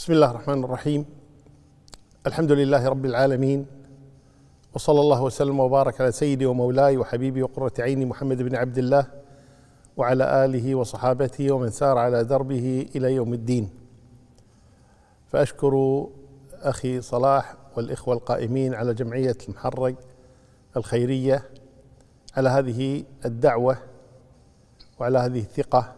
بسم الله الرحمن الرحيم. الحمد لله رب العالمين، وصلى الله وسلم وبارك على سيدي ومولاي وحبيبي وقرة عيني محمد بن عبد الله وعلى آله وصحابته ومن سار على دربه إلى يوم الدين. فأشكر أخي صلاح والإخوة القائمين على جمعية المحرق الخيرية على هذه الدعوة وعلى هذه الثقة،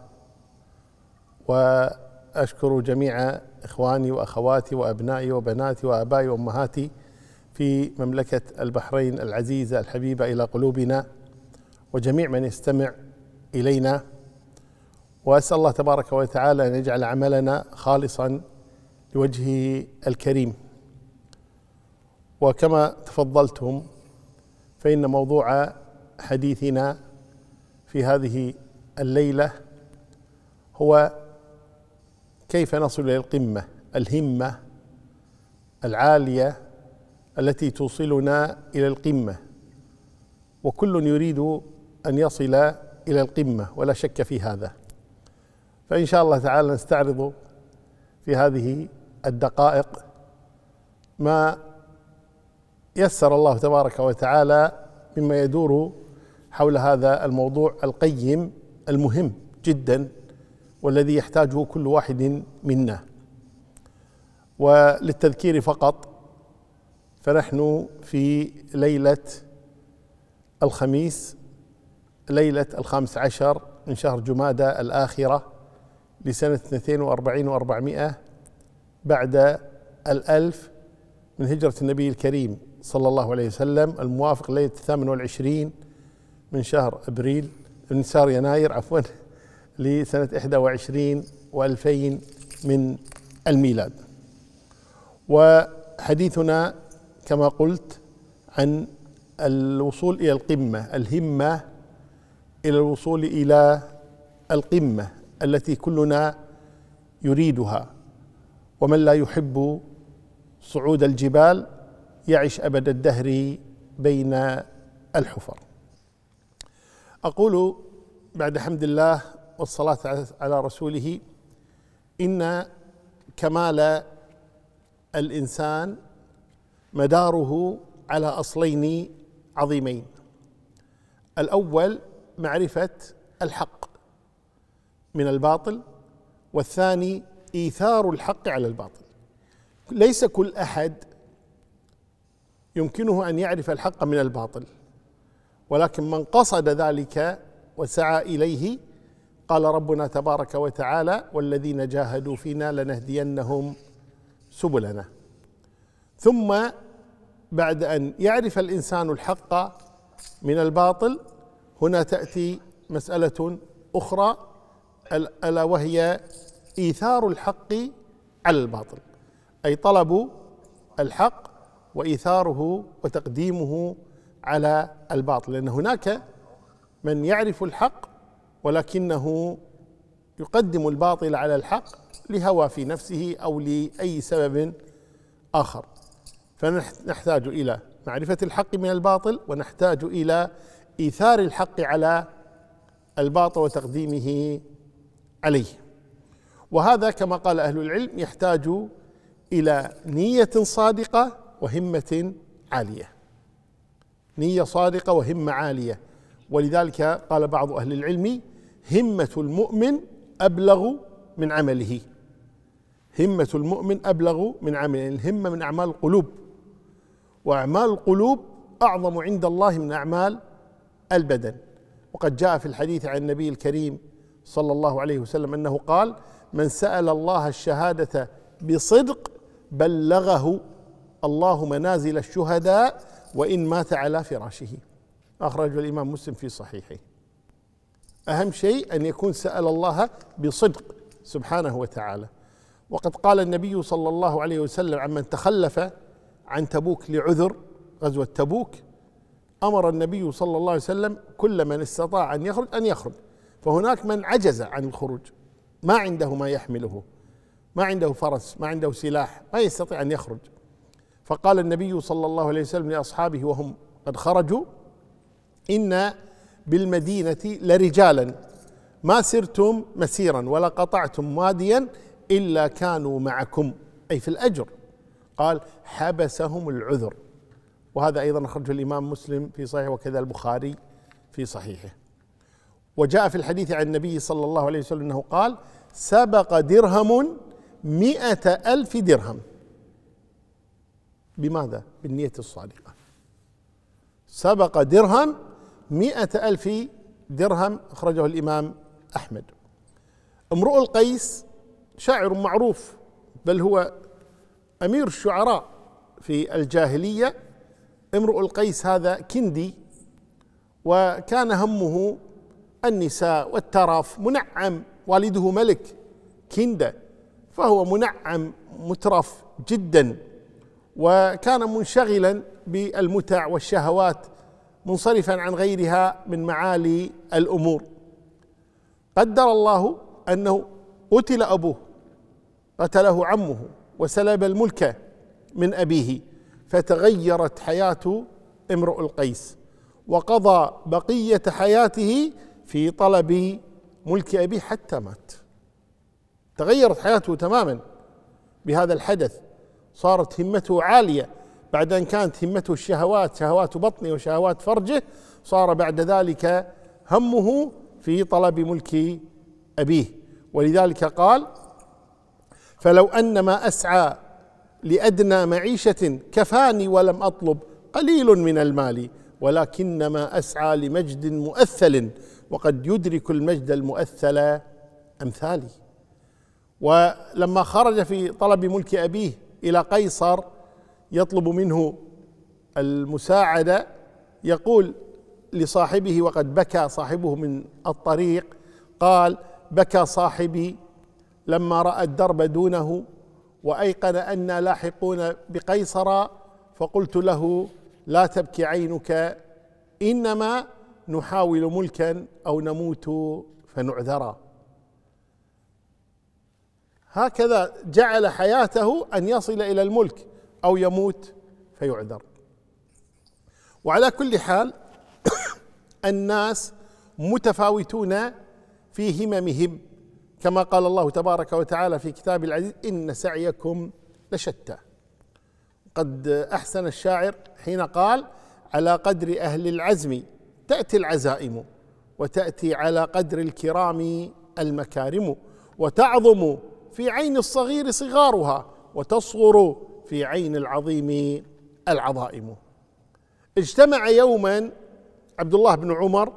وأشكر جميع إخواني وأخواتي وأبنائي وبناتي وآبائي وأمهاتي في مملكة البحرين العزيزة الحبيبة إلى قلوبنا، وجميع من يستمع إلينا، وأسأل الله تبارك وتعالى أن يجعل عملنا خالصا لوجهه الكريم. وكما تفضلتم فإن موضوع حديثنا في هذه الليلة هو كيف نصل إلى القمة، الهمة العالية التي توصلنا إلى القمة، وكل يريد أن يصل إلى القمة ولا شك في هذا. فإن شاء الله تعالى نستعرض في هذه الدقائق ما يسر الله تبارك وتعالى مما يدور حول هذا الموضوع القيم المهم جدا، والذي يحتاجه كل واحد منا. وللتذكير فقط، فنحن في ليلة الخميس، ليلة 15 من شهر جمادى الآخرة لسنة 42 و400 بعد 1000 من هجرة النبي الكريم صلى الله عليه وسلم، الموافق ليلة 28 من شهر أبريل من شهر يناير عفوا لسنة 21 و2000 من الميلاد. وحديثنا كما قلت عن الوصول إلى القمة، الهمة إلى الوصول إلى القمة التي كلنا يريدها، ومن لا يحب صعود الجبال يعش أبد الدهر بين الحفر. أقول بعد حمد الله والصلاة على رسوله إن كمال الإنسان مداره على أصلين عظيمين: الأول معرفة الحق من الباطل، والثاني إيثار الحق على الباطل. ليس كل أحد يمكنه أن يعرف الحق من الباطل، ولكن من قصد ذلك وسعى إليه قال ربنا تبارك وتعالى: والذين جاهدوا فينا لنهدينهم سبلنا. ثم بعد أن يعرف الإنسان الحق من الباطل، هنا تأتي مسألة أخرى ألا وهي إيثار الحق على الباطل، أي طلب الحق وإيثاره وتقديمه على الباطل، لأن هناك من يعرف الحق ولكنه يقدم الباطل على الحق لهوى في نفسه أو لأي سبب آخر. فنحتاج إلى معرفة الحق من الباطل، ونحتاج إلى إيثار الحق على الباطل وتقديمه عليه. وهذا كما قال أهل العلم يحتاج إلى نية صادقة وهمة عالية، نية صادقة وهمة عالية. ولذلك قال بعض أهل العلم: همة المؤمن أبلغ من عمله. همة المؤمن أبلغ من عمله. الهمة من أعمال القلوب، وأعمال القلوب أعظم عند الله من أعمال البدن. وقد جاء في الحديث عن النبي الكريم صلى الله عليه وسلم أنه قال: من سأل الله الشهادة بصدق بلغه الله منازل الشهداء وإن مات على فراشه. أخرج الإمام مسلم في صحيحه. أهم شيء أن يكون سأل الله بصدق سبحانه وتعالى. وقد قال النبي صلى الله عليه وسلم عمن تخلف عن تبوك لعذر، غزوة تبوك، أمر النبي صلى الله عليه وسلم كل من استطاع أن يخرج أن يخرج. فهناك من عجز عن الخروج، ما عنده ما يحمله، ما عنده فرس، ما عنده سلاح، ما يستطيع أن يخرج. فقال النبي صلى الله عليه وسلم لأصحابه وهم قد خرجوا: إن بالمدينة لرجالا ما سرتم مسيرا ولا قطعتم واديا إلا كانوا معكم أي في الأجر. قال حبسهم العذر، وهذا أيضا أخرجه الإمام مسلم في صحيحه وكذا البخاري في صحيحه. وجاء في الحديث عن النبي صلى الله عليه وسلم أنه قال سبق درهم 100,000 درهم. بماذا؟ بالنية الصادقة. سبق درهم 100,000 درهم، أخرجه الإمام أحمد. امرؤ القيس شاعر معروف، بل هو أمير الشعراء في الجاهلية. امرؤ القيس هذا كندي، وكان همه النساء والترف، منعم، والده ملك كندة، فهو منعم مترف جدا، وكان منشغلا بالمتع والشهوات منصرفا عن غيرها من معالي الأمور. قدر الله أنه قتل أبوه، قتله عمه وسلب الملك من أبيه، فتغيرت حياة امرؤ القيس، وقضى بقية حياته في طلب ملك أبيه حتى مات. تغيرت حياته تماما بهذا الحدث، صارت همته عالية. بعد أن كانت همته الشهوات، شهوات بطنه وشهوات فرجه، صار بعد ذلك همه في طلب ملك أبيه. ولذلك قال فلو أن ما أسعى لأدنى معيشة كفاني ولم أطلب قليل من المال، ولكنما أسعى لمجد مؤثل وقد يدرك المجد المؤثل أمثالي. ولما خرج في طلب ملك أبيه إلى قيصر يطلب منه المساعدة، يقول لصاحبه وقد بكى صاحبه من الطريق، قال بكى صاحبي لما رأى الدرب دونه وأيقن أنا لاحقون بقيصر، فقلت له لا تبكي عينك، إنما نحاول ملكا أو نموت فنعذرا. هكذا جعل حياته أن يصل إلى الملك أو يموت فيعذر. وعلى كل حال الناس متفاوتون في هممهم، كما قال الله تبارك وتعالى في كتاب العزيز إن سعيكم لشتى. قد أحسن الشاعر حين قال على قدر أهل العزم تأتي العزائم، وتأتي على قدر الكرام المكارم، وتعظم في عين الصغير صغارها، وتصغر في عين العظيم العظائم. اجتمع يوما عبد الله بن عمر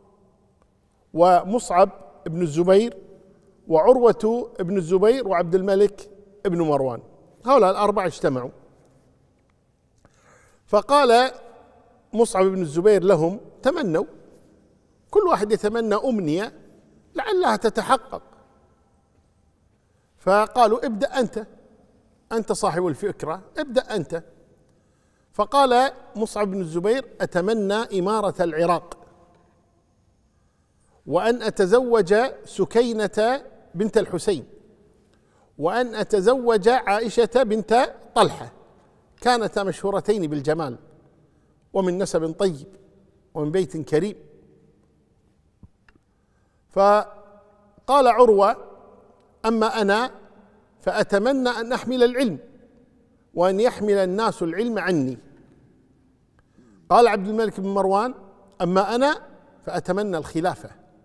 ومصعب بن الزبير وعروة بن الزبير وعبد الملك بن مروان، هؤلاء الأربعة اجتمعوا، فقال مصعب بن الزبير لهم تمنوا، كل واحد يتمنى أمنية لعلها تتحقق. فقالوا ابدأ أنت صاحب الفكرة، ابدأ أنت. فقال مصعب بن الزبير أتمنى إمارة العراق، وأن أتزوج سكينة بنت الحسين، وأن أتزوج عائشة بنت طلحة، كانتا مشهورتين بالجمال ومن نسب طيب ومن بيت كريم. فقال عروة أما أنا فأتمنى أن أحمل العلم وأن يحمل الناس العلم عني. قال عبد الملك بن مروان أما أنا فأتمنى الخلافة.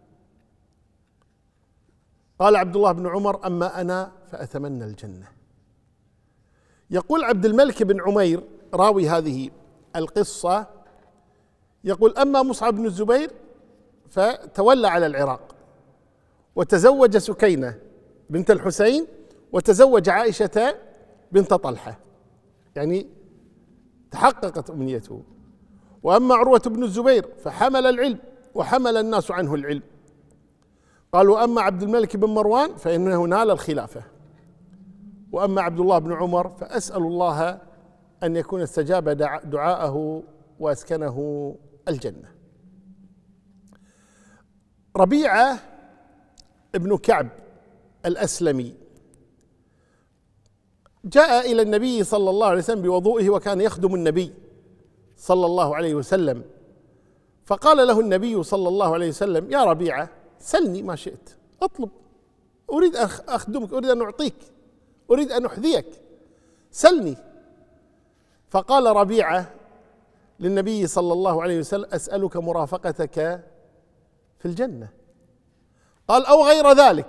قال عبد الله بن عمر أما أنا فأتمنى الجنة. يقول عبد الملك بن عمير راوي هذه القصة، يقول أما مصعب بن الزبير فتولى على العراق وتزوج سكينة بنت الحسين وتزوج عائشة بنت طلحة، يعني تحققت أمنيته. وأما عروة بن الزبير فحمل العلم وحمل الناس عنه العلم. قالوا أما عبد الملك بن مروان فإنه نال الخلافة، وأما عبد الله بن عمر فأسأل الله أن يكون استجاب دعاءه وأسكنه الجنة. ربيعة ابن كعب الأسلمي جاء إلى النبي صلى الله عليه وسلم بوضوئه، وكان يخدم النبي صلى الله عليه وسلم، فقال له النبي صلى الله عليه وسلم يا ربيعة سلني ما شئت، اطلب، أريد أن أخدمك، أريد أن أعطيك، أريد أن أحذيك سلني. فقال ربيعة للنبي صلى الله عليه وسلم: أسألك مرافقتك في الجنة. قال: أو غير ذلك.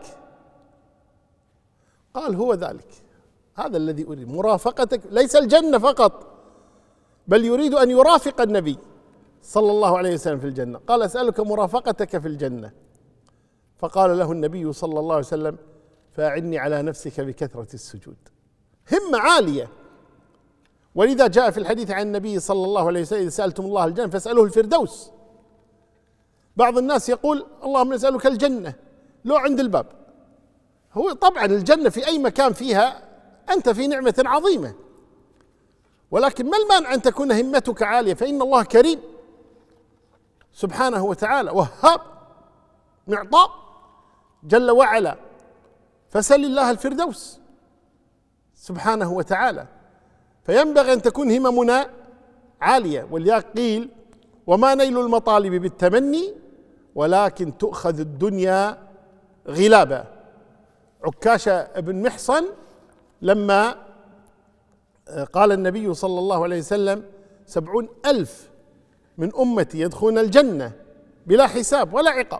قال: هو ذلك، هذا الذي أريد، مرافقتك، ليس الجنة فقط، بل يريد أن يرافق النبي صلى الله عليه وسلم في الجنة. قال: أسألك مرافقتك في الجنة. فقال له النبي صلى الله عليه وسلم: فأعني على نفسك بكثرة السجود. همة عالية. ولذا جاء في الحديث عن النبي صلى الله عليه وسلم: إذا سألتم الله الجنة فاسألوه الفردوس. بعض الناس يقول: اللهم نسألك الجنة لو عند الباب. هو طبعا الجنة في أي مكان فيها أنت في نعمة عظيمة، ولكن ما المانع أن تكون همتك عالية؟ فإن الله كريم سبحانه وتعالى، وهاب، معطاء جل وعلا، فسل الله الفردوس سبحانه وتعالى. فينبغي أن تكون هممنا عالية. ولذلك قيل: وما نيل المطالب بالتمني ولكن تؤخذ الدنيا غلابا. عكاشة بن محصن لما قال النبي صلى الله عليه وسلم: 70,000 من أمتي يدخلون الجنة بلا حساب ولا عقاب،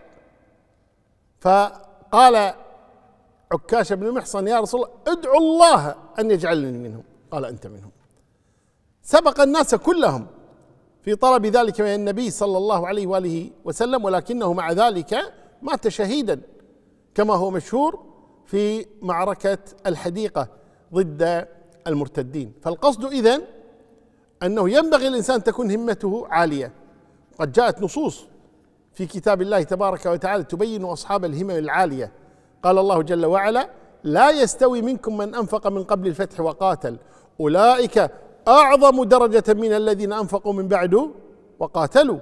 فقال عكاشة بن محصن: يا رسول الله ادعو الله أن يجعلني منهم. قال: أنت منهم. سبق الناس كلهم في طلب ذلك من النبي صلى الله عليه وآله وسلم، ولكنه مع ذلك مات شهيدا كما هو مشهور في معركة الحديقة ضد المرتدين. فالقصد إذن أنه ينبغي الإنسان تكون همته عالية. قد جاءت نصوص في كتاب الله تبارك وتعالى تبين أصحاب الهمم العالية. قال الله جل وعلا: لا يستوي منكم من أنفق من قبل الفتح وقاتل أولئك أعظم درجة من الذين أنفقوا من بعد وقاتلوا.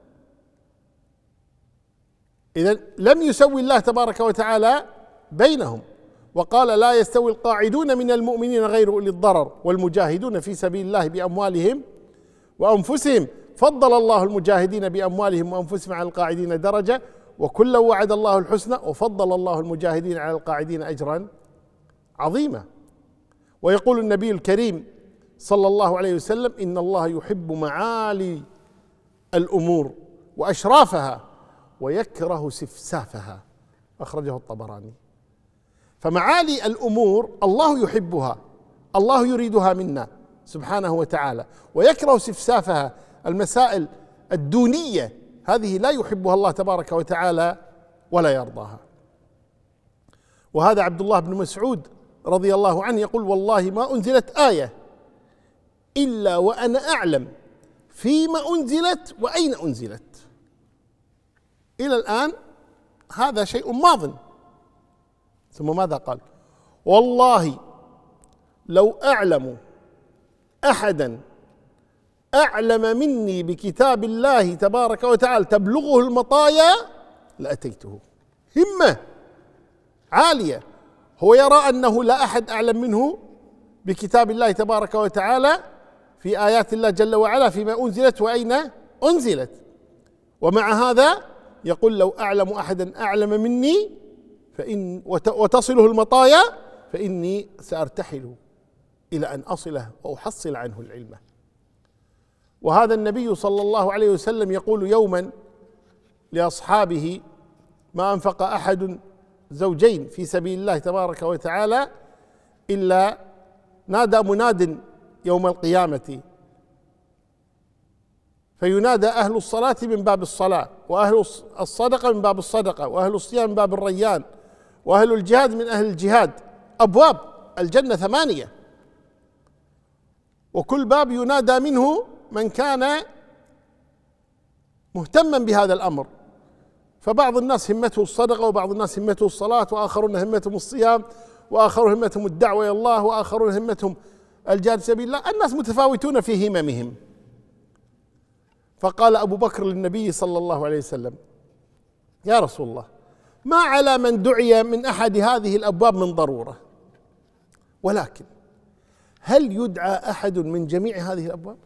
إذن لم يسوي الله تبارك وتعالى بينهم. وقال: لا يستوي القاعدون من المؤمنين غير أولي الضرر والمجاهدون في سبيل الله بأموالهم وأنفسهم فضل الله المجاهدين بأموالهم وأنفسهم على القاعدين درجة وكلا وعد الله الحسنى وفضل الله المجاهدين على القاعدين أجرا عظيما. ويقول النبي الكريم صلى الله عليه وسلم: إن الله يحب معالي الأمور وأشرافها ويكره سفسافها. أخرجه الطبراني. فمعالي الأمور الله يحبها، الله يريدها منا سبحانه وتعالى، ويكره سفسافها، المسائل الدونية هذه لا يحبها الله تبارك وتعالى ولا يرضاها. وهذا عبد الله بن مسعود رضي الله عنه يقول: والله ما أنزلت آية إلا وأنا أعلم فيما أنزلت وأين أنزلت. إلى الآن هذا شيء ماض. ثم ماذا قال؟ والله لو أعلم أحدا أعلم مني بكتاب الله تبارك وتعالى تبلغه المطايا لأتيته. همة عالية. هو يرى أنه لا أحد أعلم منه بكتاب الله تبارك وتعالى في آيات الله جل وعلا فيما أنزلت وأين أنزلت، ومع هذا يقول: لو أعلم أحدا أعلم مني وتصله المطايا فإني سأرتحل إلى أن أصله وأحصل عنه العلم. وهذا النبي صلى الله عليه وسلم يقول يوما لأصحابه: ما أنفق أحد زوجين في سبيل الله تبارك وتعالى إلا نادى مناد يوم القيامة، فينادى أهل الصلاة من باب الصلاة، وأهل الصدقة من باب الصدقة، وأهل الصيام من باب الريان، وأهل الجهاد من أهل الجهاد. أبواب الجنة 8، وكل باب ينادى منه من كان مهتما بهذا الأمر. فبعض الناس همته الصدقة، وبعض الناس همته الصلاة، وآخرون همتهم الصيام، وآخرون همتهم الدعوة إلى الله، وآخرون همتهم الجهاد في سبيل الله. الناس متفاوتون في هممهم. فقال أبو بكر للنبي صلى الله عليه وسلم: يا رسول الله، ما على من دعي من أحد هذه الأبواب من ضرورة، ولكن هل يدعى أحد من جميع هذه الأبواب؟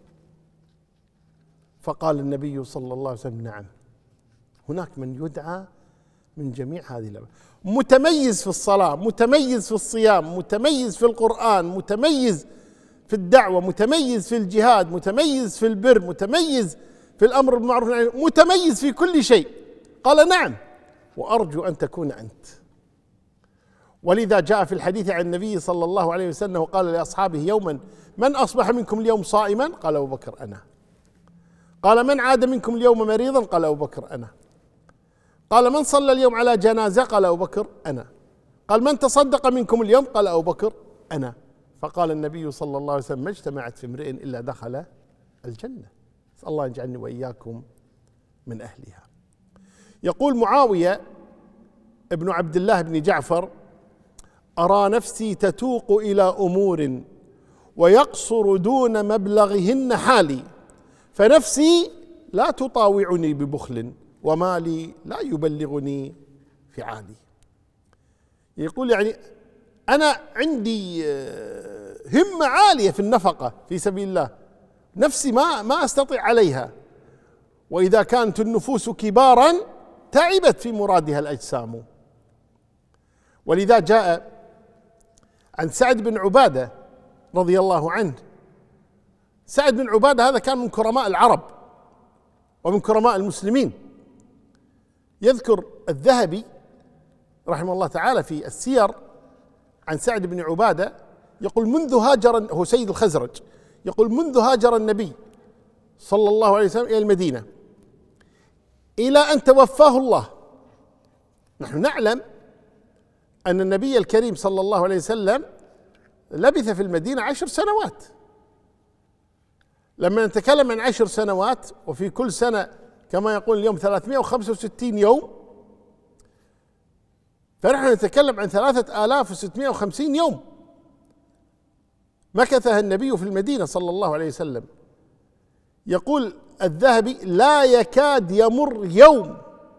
فقال النبي صلى الله عليه وسلم: نعم، هناك من يدعى من جميع هذه الأبواب، متميز في الصلاة، متميز في الصيام، متميز في القرآن، متميز في الدعوة، متميز في الجهاد، متميز في البر، متميز في الأمر بالمعروف، متميز في كل شيء. قال نعم، وأرجو أن تكون أنت. ولذا جاء في الحديث عن النبي صلى الله عليه وسلم وقال لأصحابه يوما: من أصبح منكم اليوم صائما؟ قال أبو بكر أنا. قال: من عاد منكم اليوم مريضا؟ قال أبو بكر أنا. قال: من صلى اليوم على جنازة؟ قال أبو بكر أنا. قال: من تصدق منكم اليوم؟ قال أبو بكر أنا. فقال النبي صلى الله عليه وسلم: ما اجتمعت في امرئ إلا دخل الجنة. نسأل الله أن يجعلني وإياكم من أهلها. يقول معاوية ابن عبد الله بن جعفر: أرى نفسي تتوق إلى أمور ويقصر دون مبلغهن حالي، فنفسي لا تطاوعني ببخل، ومالي لا يبلغني فعالي. يقول يعني أنا عندي همة عالية في النفقة في سبيل الله، نفسي ما أستطيع عليها، وإذا كانت النفوس كبارا تعبت في مرادها الأجسام. ولذا جاء عن سعد بن عبادة رضي الله عنه. سعد بن عبادة هذا كان من كرماء العرب ومن كرماء المسلمين. يذكر الذهبي رحمه الله تعالى في السير عن سعد بن عبادة، يقول: منذ هاجر، هو سيد الخزرج، يقول: منذ هاجر النبي صلى الله عليه وسلم إلى المدينة إلى أن توفاه الله. نحن نعلم أن النبي الكريم صلى الله عليه وسلم لبث في المدينة 10 سنوات. لما نتكلم عن 10 سنوات وفي كل سنة كما يقول اليوم 365 يوم، فنحن نتكلم عن 3650 يوم مكثها النبي في المدينة صلى الله عليه وسلم. يقول الذهبي: لا يكاد يمر يوم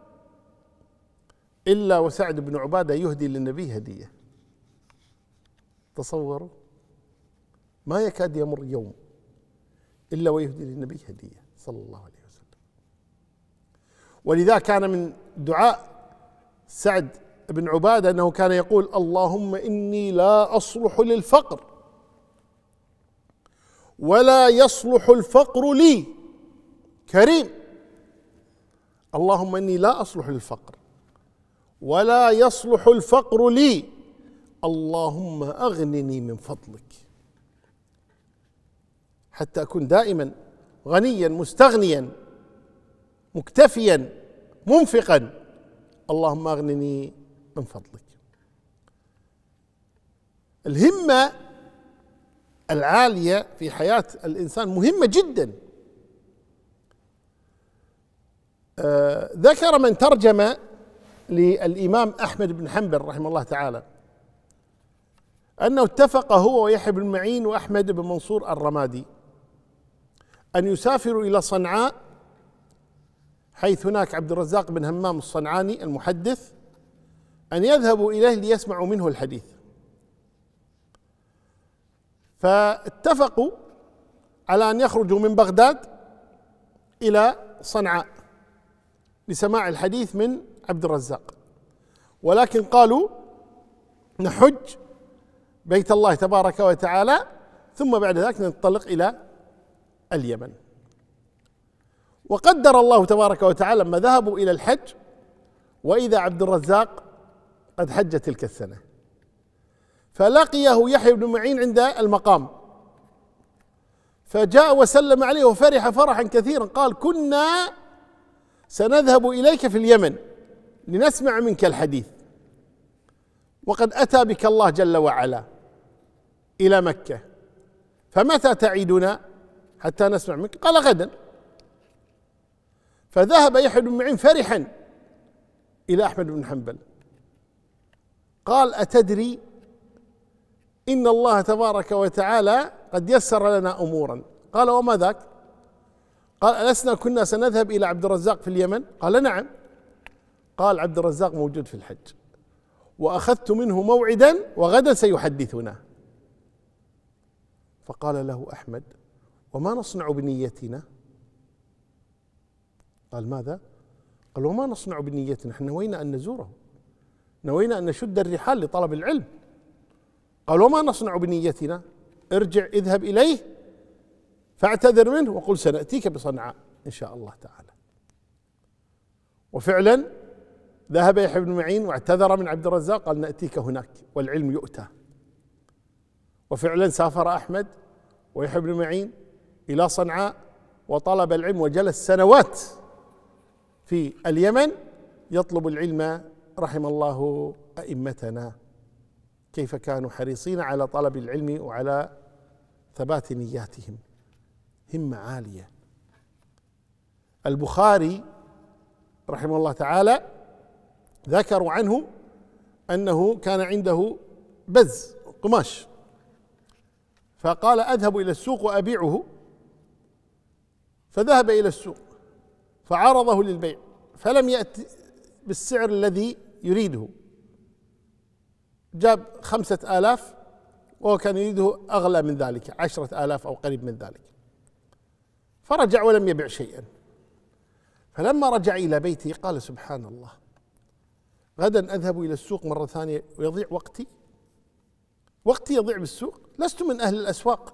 إلا وسعد بن عبادة يهدي للنبي هدية. تصوروا، ما يكاد يمر يوم إلا ويهدي للنبي هدية صلى الله عليه وسلم. ولذا كان من دعاء سعد بن عبادة أنه كان يقول: اللهم إني لا أصلح للفقر ولا يصلح الفقر لي. كريم، اللهم إني لا أصلح للفقر ولا يصلح الفقر لي، اللهم أغنني من فضلك، حتى أكون دائما غنيا مستغنيا مكتفيا منفقا، اللهم أغنني من فضلك. الهمة العالية في حياة الإنسان مهمة جدا. ذكر من ترجم للإمام أحمد بن حنبل رحمه الله تعالى أنه اتفق هو ويحيى بن معين وأحمد بن منصور الرمادي أن يسافروا إلى صنعاء، حيث هناك عبد الرزاق بن همام الصنعاني المحدث، أن يذهبوا إليه ليسمعوا منه الحديث. فاتفقوا على أن يخرجوا من بغداد إلى صنعاء لسماع الحديث من عبد الرزاق، ولكن قالوا نحج بيت الله تبارك وتعالى ثم بعد ذلك ننطلق إلى اليمن. وقدر الله تبارك وتعالى لما ذهبوا إلى الحج وإذا عبد الرزاق قد حج تلك السنة، فلقيه يحيى بن معين عند المقام، فجاء وسلم عليه وفرح فرحا كثيرا، قال: كنا سنذهب إليك في اليمن لنسمع منك الحديث، وقد أتى بك الله جل وعلا إلى مكة، فمتى تعيدنا حتى نسمع منك؟ قال: غدا. فذهب يحيى بن معين فرحا إلى أحمد بن حنبل، قال: أتدري إن الله تبارك وتعالى قد يسر لنا أمورا. قال: وما ذاك؟ قال: ألسنا كنا سنذهب إلى عبد الرزاق في اليمن؟ قال: نعم. قال: عبد الرزاق موجود في الحج، وأخذت منه موعدا وغدا سيحدثنا. فقال له أحمد: وما نصنع بنيتنا؟ قال: ماذا؟ قال: وما نصنع بنيتنا؟ نحن نوينا أن نزوره، نوينا أن نشد الرحال لطلب العلم. قال: وما نصنع بنيتنا؟ ارجع اذهب إليه فاعتذر منه وقل سنأتيك بصنعاء إن شاء الله تعالى. وفعلا ذهب يحيى بن معين واعتذر من عبد الرزاق، قال نأتيك هناك والعلم يؤتى. وفعلا سافر أحمد ويحيى بن معين إلى صنعاء وطلب العلم، وجلس سنوات في اليمن يطلب العلم. رحم الله أئمتنا كيف كانوا حريصين على طلب العلم وعلى ثبات نياتهم، همة عالية. البخاري رحمه الله تعالى ذكروا عنه أنه كان عنده بز قماش، فقال أذهب إلى السوق وأبيعه، فذهب إلى السوق فعرضه للبيع فلم يأتي بالسعر الذي يريده، جاب 5000 وهو كان يريده أغلى من ذلك 10,000 أو قريب من ذلك، فرجع ولم يبع شيئا. فلما رجع إلى بيته قال سبحان الله، غدا أذهب إلى السوق مرة ثانية ويضيع وقتي يضيع بالسوق، لست من أهل الأسواق،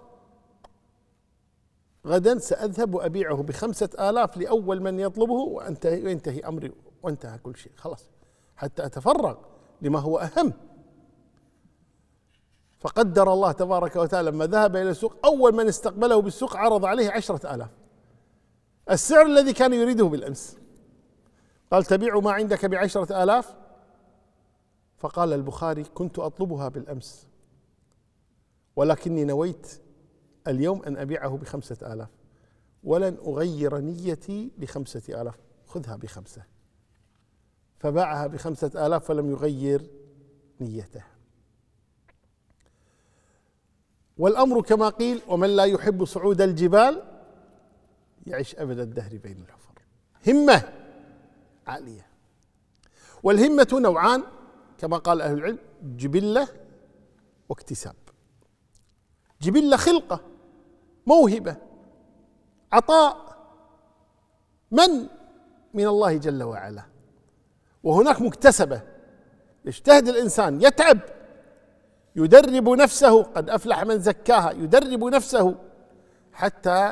غدا سأذهب وأبيعه ب5,000 لأول من يطلبه وينتهي أمري وانتهى كل شيء، خلاص حتى أتفرغ لما هو أهم. فقدر الله تبارك وتعالى لما ذهب إلى السوق أول من استقبله بالسوق عرض عليه 10,000، السعر الذي كان يريده بالأمس. قال تبيع ما عندك ب10,000؟ فقال البخاري كنت أطلبها بالأمس ولكني نويت اليوم أن أبيعه ب5,000 ولن أغير نيتي ل5,000، خذها ب5. فباعها ب5,000 فلم يغير نيته. والأمر كما قيل ومن لا يحب صعود الجبال يعيش أبد الدهر بين الحفر. همة عالية. والهمة نوعان كما قال أهل العلم، جبلة واكتساب. جبلة خلقة، موهبة، عطاء، من الله جل وعلا. وهناك مكتسبة، يجتهد الإنسان يتعب يدرب نفسه، قد أفلح من زكاها، يدرب نفسه حتى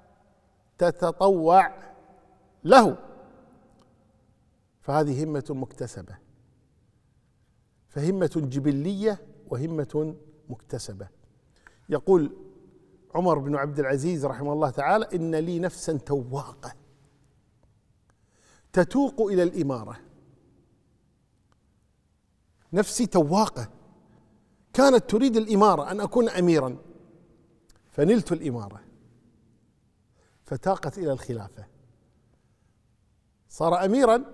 تتطوع له، فهذه همة مكتسبة. فهمة جبلية وهمة مكتسبة. يقول عمر بن عبد العزيز رحمه الله تعالى إن لي نفسا تواقة تتوق إلى الإمارة. نفسي تواقة كانت تريد الإمارة، أن أكون أميرا، فنلت الإمارة فتاقت إلى الخلافة، صار أميرا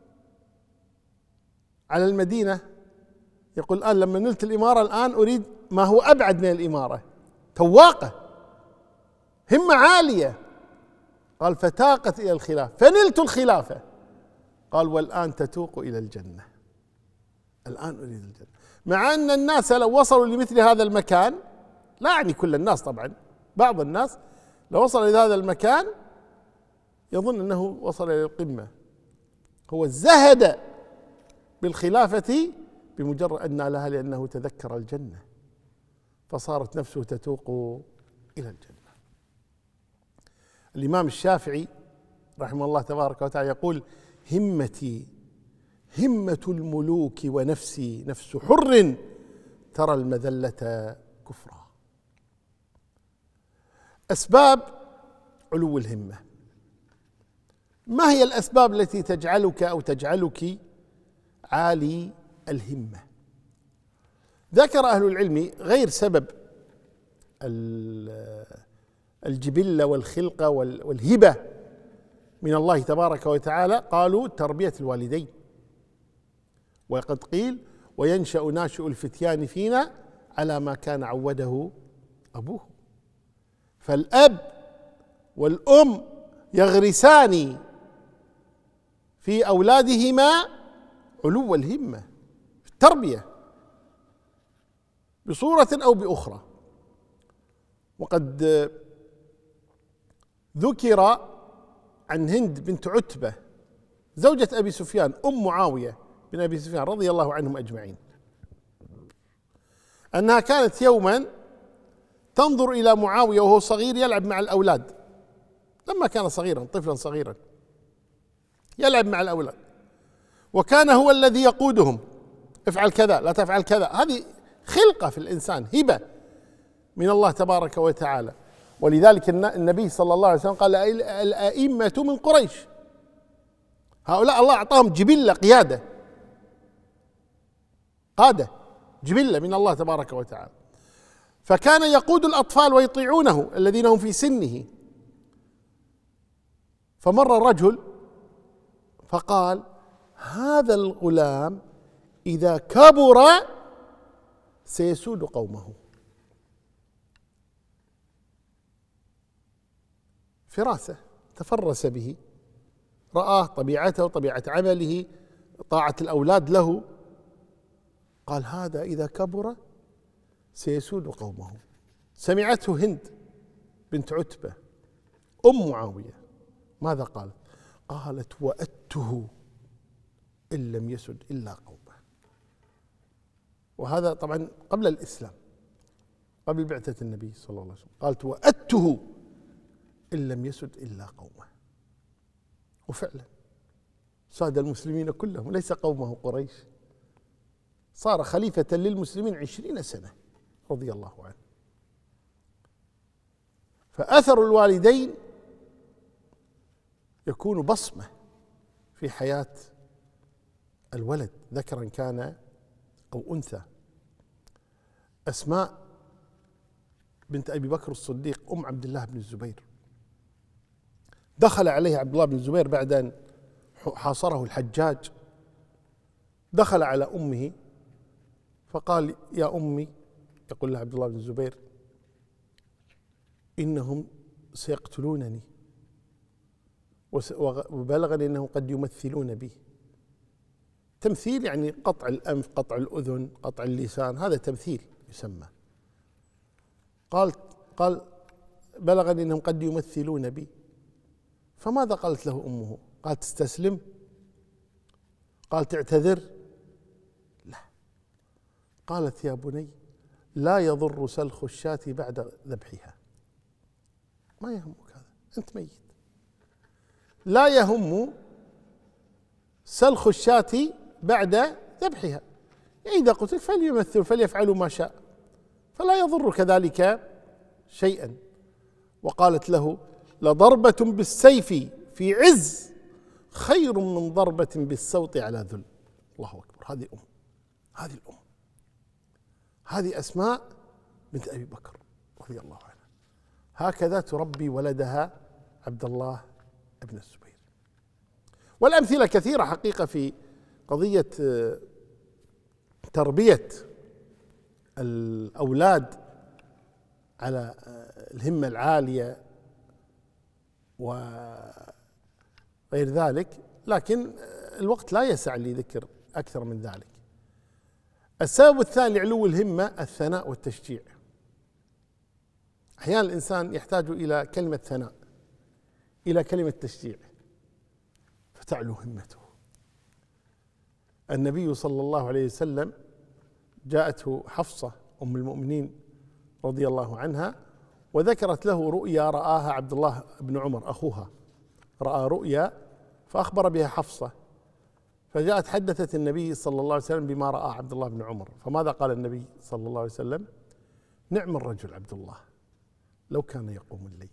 على المدينة. يقول الآن لما نلت الإمارة الآن أريد ما هو أبعد من الإمارة. تواقة، همة عالية. قال فتاقت إلى الخلافة فنلت الخلافة. قال والآن تتوق إلى الجنة، الآن أريد الجنة. مع أن الناس لو وصلوا لمثل هذا المكان، لا يعني كل الناس طبعا، بعض الناس لو وصل إلى هذا المكان يظن أنه وصل إلى القمة. هو زهد بالخلافة بمجرد أن نالها لأنه تذكر الجنة، فصارت نفسه تتوق إلى الجنة. الإمام الشافعي رحمه الله تبارك وتعالى يقول همتي همة الملوك ونفسي نفس حر ترى المذلة كفرا. أسباب علو الهمة. ما هي الأسباب التي تجعلك أو تجعلك عالي الهمة؟ ذكر أهل العلم غير سبب الجبلة والخلقة والهبة من الله تبارك وتعالى، قالوا تربية الوالدين. وقد قيل وينشأ ناشئ الفتيان فينا على ما كان عوده أبوه. فالأب والأم يغرسان في أولادهما علو الهمة في التربية بصورة أو بأخرى. وقد ذكر عن هند بنت عتبة زوجة أبي سفيان أم معاوية بن أبي سفيان رضي الله عنهم أجمعين، أنها كانت يوما تنظر إلى معاوية وهو صغير يلعب مع الأولاد، لما كان صغيرا طفلا صغيرا يلعب مع الأولاد، وكان هو الذي يقودهم، افعل كذا لا تفعل كذا. هذه خلقة في الإنسان، هبة من الله تبارك وتعالى. ولذلك النبي صلى الله عليه وسلم قال الأئمة من قريش، هؤلاء الله أعطاهم جبلة قيادة، قادة جبلة من الله تبارك وتعالى. فكان يقود الأطفال ويطيعونه الذين هم في سنه. فمر الرجل فقال هذا الغلام إذا كبر سيسود قومه. فراسة، تفرس به، رآه طبيعته طبيعة عمله، طاعة الأولاد له، قال هذا إذا كبر سيسود قومه. سمعته هند بنت عتبة أم معاوية، ماذا قالت؟ قالت وأته إن لم يسد إلا قومه. وهذا طبعا قبل الإسلام، قبل بعثة النبي صلى الله عليه وسلم، قالت وأته إن لم يسد إلا قومه. وفعلا ساد المسلمين كلهم، ليس قومه قريش، صار خليفة للمسلمين 20 سنة رضي الله عنه. فأثر الوالدين يكون بصمة في حياة الولد ذكرا كان أو أنثى. أسماء بنت أبي بكر الصديق أم عبد الله بن الزبير، دخل عليه عبد الله بن الزبير بعد أن حاصره الحجاج، دخل على أمه فقال يا أمي، يقول لها عبد الله بن الزبير إنهم سيقتلونني وبلغني أنهم قد يمثلون بي. تمثيل يعني قطع الأنف، قطع الأذن، قطع اللسان، هذا تمثيل يسمى. قال بلغني أنهم قد يمثلون بي. فماذا قالت له أمه؟ قالت تستسلم؟ قال تعتذر؟ لا. قالت يا بني لا يضر سلخ الشاة بعد ذبحها. ما يهمك هذا، أنت ميت. لا يهم سلخ الشاة بعد ذبحها، يعني إذا قتل فليمثل فليفعلوا ما شاء، فلا يضرك ذلك شيئا. وقالت له لضربة بالسيف في عز خير من ضربة بالسوط على ذل. الله أكبر. هذه هذه الأم، هذه أسماء بنت أبي بكر رضي الله عنها، هكذا تربي ولدها عبد الله بن الزبير. والأمثلة كثيرة حقيقة في قضية تربية الأولاد على الهمة العالية وغير ذلك، لكن الوقت لا يسع لذكر أكثر من ذلك. السبب الثاني لعلو الهمة الثناء والتشجيع. أحيانا الإنسان يحتاج إلى كلمة ثناء، إلى كلمة تشجيع، فتعلو همته. النبي صلى الله عليه وسلم جاءته حفصة أم المؤمنين رضي الله عنها وذكرت له رؤيا رآها عبد الله بن عمر أخوها، رأى رؤيا فأخبر بها حفصة، فجاءت حدثت النبي صلى الله عليه وسلم بما رأى عبد الله بن عمر. فماذا قال النبي صلى الله عليه وسلم؟ نعم الرجل عبد الله لو كان يقوم الليل.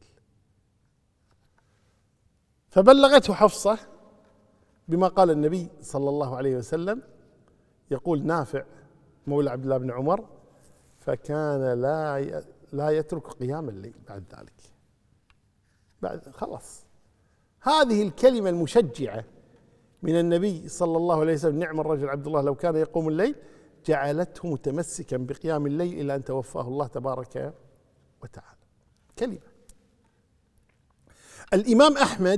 فبلغته حفصة بما قال النبي صلى الله عليه وسلم. يقول نافع مولى عبد الله بن عمر فكان لا يترك قيام الليل بعد ذلك، بعد خلاص. هذه الكلمة المشجعة من النبي صلى الله عليه وسلم نعم الرجل عبد الله لو كان يقوم الليل جعلته متمسكا بقيام الليل إلى أن توفاه الله تبارك وتعالى. كلمة. الإمام أحمد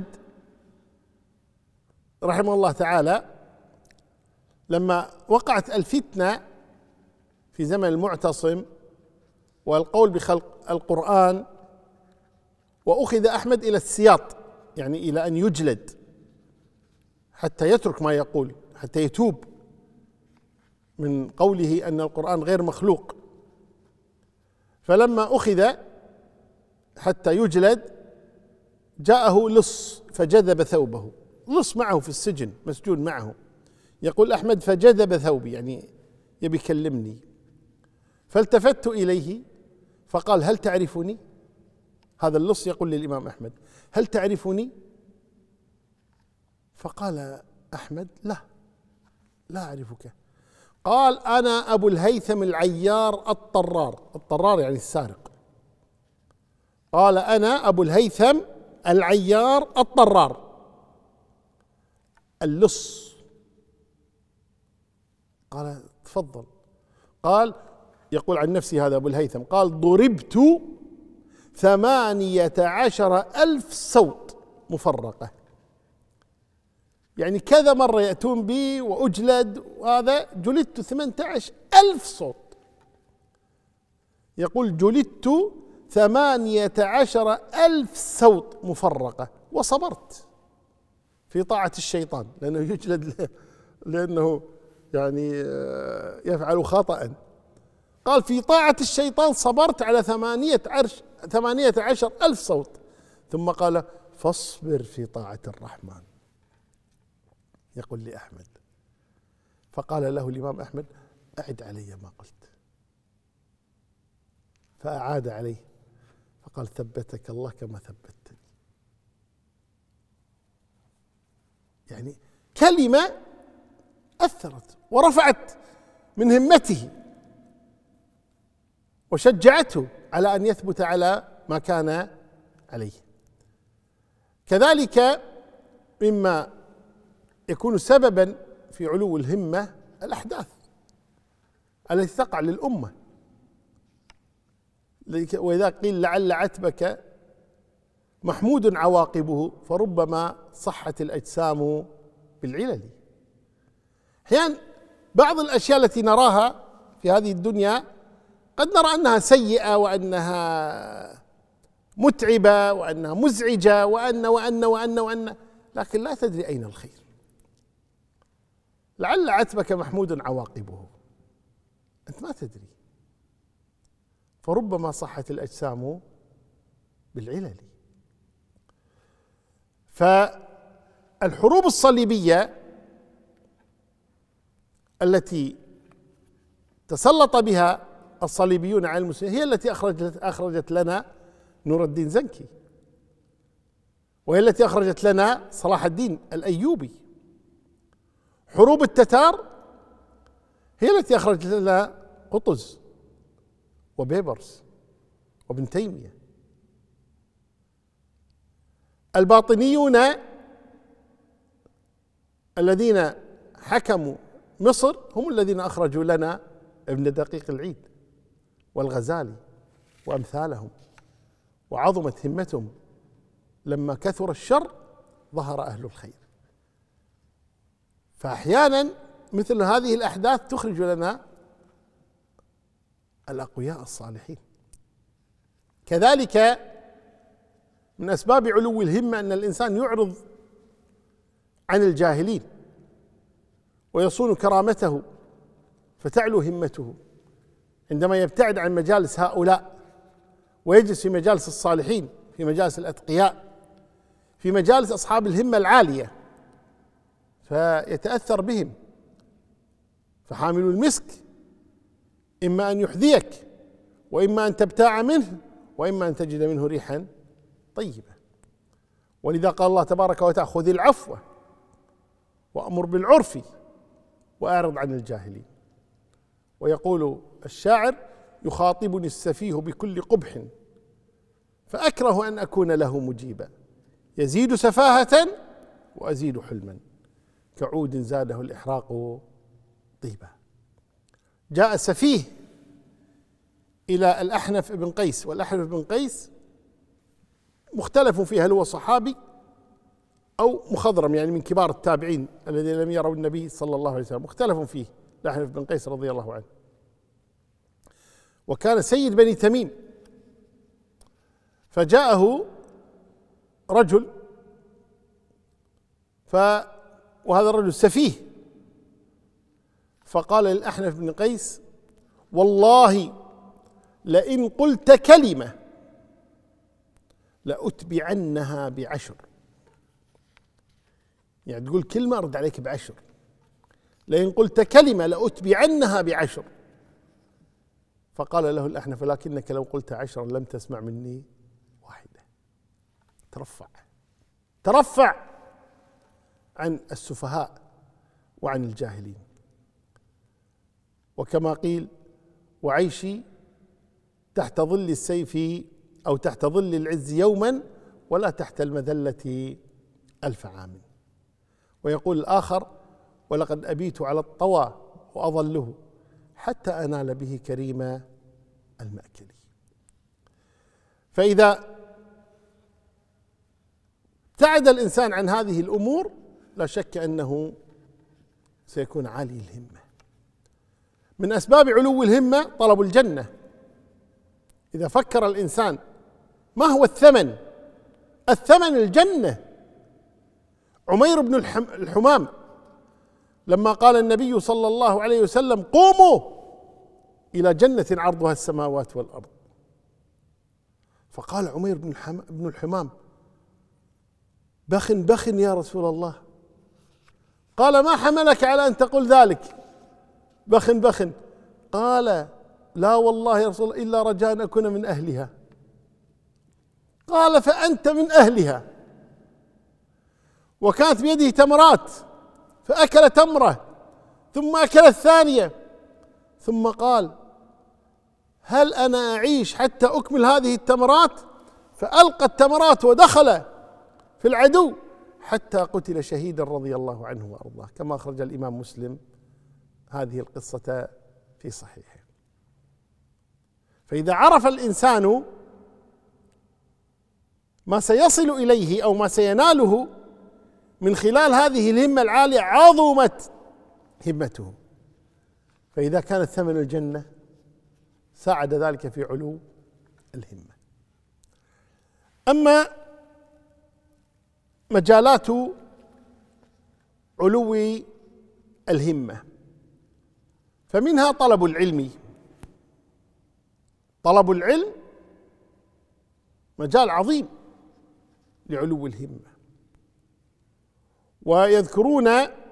رحمه الله تعالى لما وقعت الفتنة في زمن المعتصم والقول بخلق القرآن، وأخذ أحمد إلى السياط، يعني إلى أن يجلد حتى يترك ما يقول، حتى يتوب من قوله أن القرآن غير مخلوق. فلما أخذ حتى يجلد جاءه لص فجذب ثوبه، لص معه في السجن مسجون معه. يقول أحمد فجذب ثوبي، يعني يبي يكلمني، فالتفت إليه فقال هل تعرفني؟ هذا اللص يقول للإمام أحمد هل تعرفني؟ فقال أحمد لا أعرفك. قال أنا أبو الهيثم العيار الطرار، الطرار يعني السارق. قال أنا أبو الهيثم العيار الطرار. اللص قال تفضل. قال يقول عن نفسي هذا أبو الهيثم قال ضربت 18,000 صوت مفرقة، يعني كذا مرة يأتون بي وأجلد، وهذا جلدت 18,000 صوت. يقول جلدت 18,000 صوت مفرقة وصبرت في طاعة الشيطان، لأنه يجلد لأنه يعني يفعل خطأ. قال في طاعة الشيطان صبرت على 18,000 صوت. ثم قال فاصبر في طاعة الرحمن. يقول لي أحمد فقال له الإمام أحمد أعد علي ما قلت، فأعاد عليه فقال ثبتك الله كما ثبتني. يعني كلمة أثرت ورفعت من همته وشجعته على أن يثبت على ما كان عليه. كذلك مما يكون سببا في علو الهمة الأحداث التي تقع للأمة، وإذا قيل لعل عتبك محمود عواقبه فربما صحت الأجسام بالعلل. أحيانا بعض الأشياء التي نراها في هذه الدنيا قد نرى أنها سيئة وأنها متعبة وأنها مزعجة وأن لكن لا تدري أين الخير. لعل عتبك محمود عواقبه، أنت ما تدري، فربما صحت الأجسام بالعلل. فالحروب الصليبية التي تسلط بها الصليبيون على المسلمين هي التي أخرجت لنا نور الدين زنكي، وهي التي أخرجت لنا صلاح الدين الأيوبي. حروب التتار هي التي أخرجت لنا قطز وبيبرس وابن تيمية. الباطنيون الذين حكموا مصر هم الذين أخرجوا لنا ابن دقيق العيد والغزالي وأمثالهم، وعظمت همتهم. لما كثر الشر ظهر أهل الخير. فأحيانا مثل هذه الأحداث تخرج لنا الأقوياء الصالحين. كذلك من أسباب علو الهمة أن الإنسان يعرض عن الجاهلين ويصون كرامته فتعلو همته. عندما يبتعد عن مجالس هؤلاء ويجلس في مجالس الصالحين، في مجالس الأتقياء، في مجالس أصحاب الهمة العالية، فيتأثر بهم. فحامل المسك إما أن يحذيك وإما أن تبتاع منه وإما أن تجد منه ريحا طيبة. ولذا قال الله تبارك وتعالى خذ العفو وأمر بالعرف وأعرض عن الجاهلين. ويقول الشاعر يخاطبني السفيه بكل قبح فأكره أن أكون له مجيبا، يزيد سفاهة وأزيد حلما كعود زاده الإحراق طيبا. جاء سفيه إلى الأحنف بن قيس، والأحنف بن قيس مختلف فيه هل هو صحابي أو مخضرم، يعني من كبار التابعين الذين لم يروا النبي صلى الله عليه وسلم، مختلف فيه الأحنف بن قيس رضي الله عنه. وكان سيد بني تميم. فجاءه رجل وهذا الرجل سفيه، فقال للأحنف بن قيس والله لئن قلت كلمة لأتبعنها ب10. يعني تقول كلمة أرد عليك ب10. لئن قلت كلمة لأتبعنها ب10. فقال له الأحنف: لكنك لو قلت 10 لم تسمع مني واحدة. ترفع عن السفهاء وعن الجاهلين. وكما قيل: وعيشي تحت ظل السيف أو تحت ظل العز يوما ولا تحت المذلة 1000 عام. ويقول الآخر: ولقد أبيت على الطوى وأظله حتى أنال به كريم المأكل. فإذا ابتعد الإنسان عن هذه الأمور لا شك أنه سيكون عالي الهمة. من أسباب علو الهمة طلب الجنة. إذا فكر الإنسان ما هو الثمن الجنة. عمير بن الحمام لما قال النبي صلى الله عليه وسلم: قوموا إلى جنة عرضها السماوات والأرض، فقال عمير بن الحمام: بخ يا رسول الله. قال: ما حملك على أن تقول ذلك؟ بخ. قال: لا والله يا رسول الله إلا رجاء أن أكون من أهلها. قال: فأنت من أهلها. وكانت بيده تمرات فأكل تمرة ثم أكل الثانية ثم قال: هل أنا أعيش حتى أكمل هذه التمرات؟ فألقى التمرات ودخل في العدو حتى قتل شهيدا رضي الله عنه وأرضاه، كما أخرج الإمام مسلم هذه القصة في صحيحه. فإذا عرف الإنسان ما سيصل إليه أو ما سيناله من خلال هذه الهمة العالية عظمت همته. فإذا كانت ثمن الجنة ساعد ذلك في علو الهمة. أما مجالات علو الهمة فمنها طلب العلم. طلب العلم مجال عظيم لعلو الهمة. ويذكرون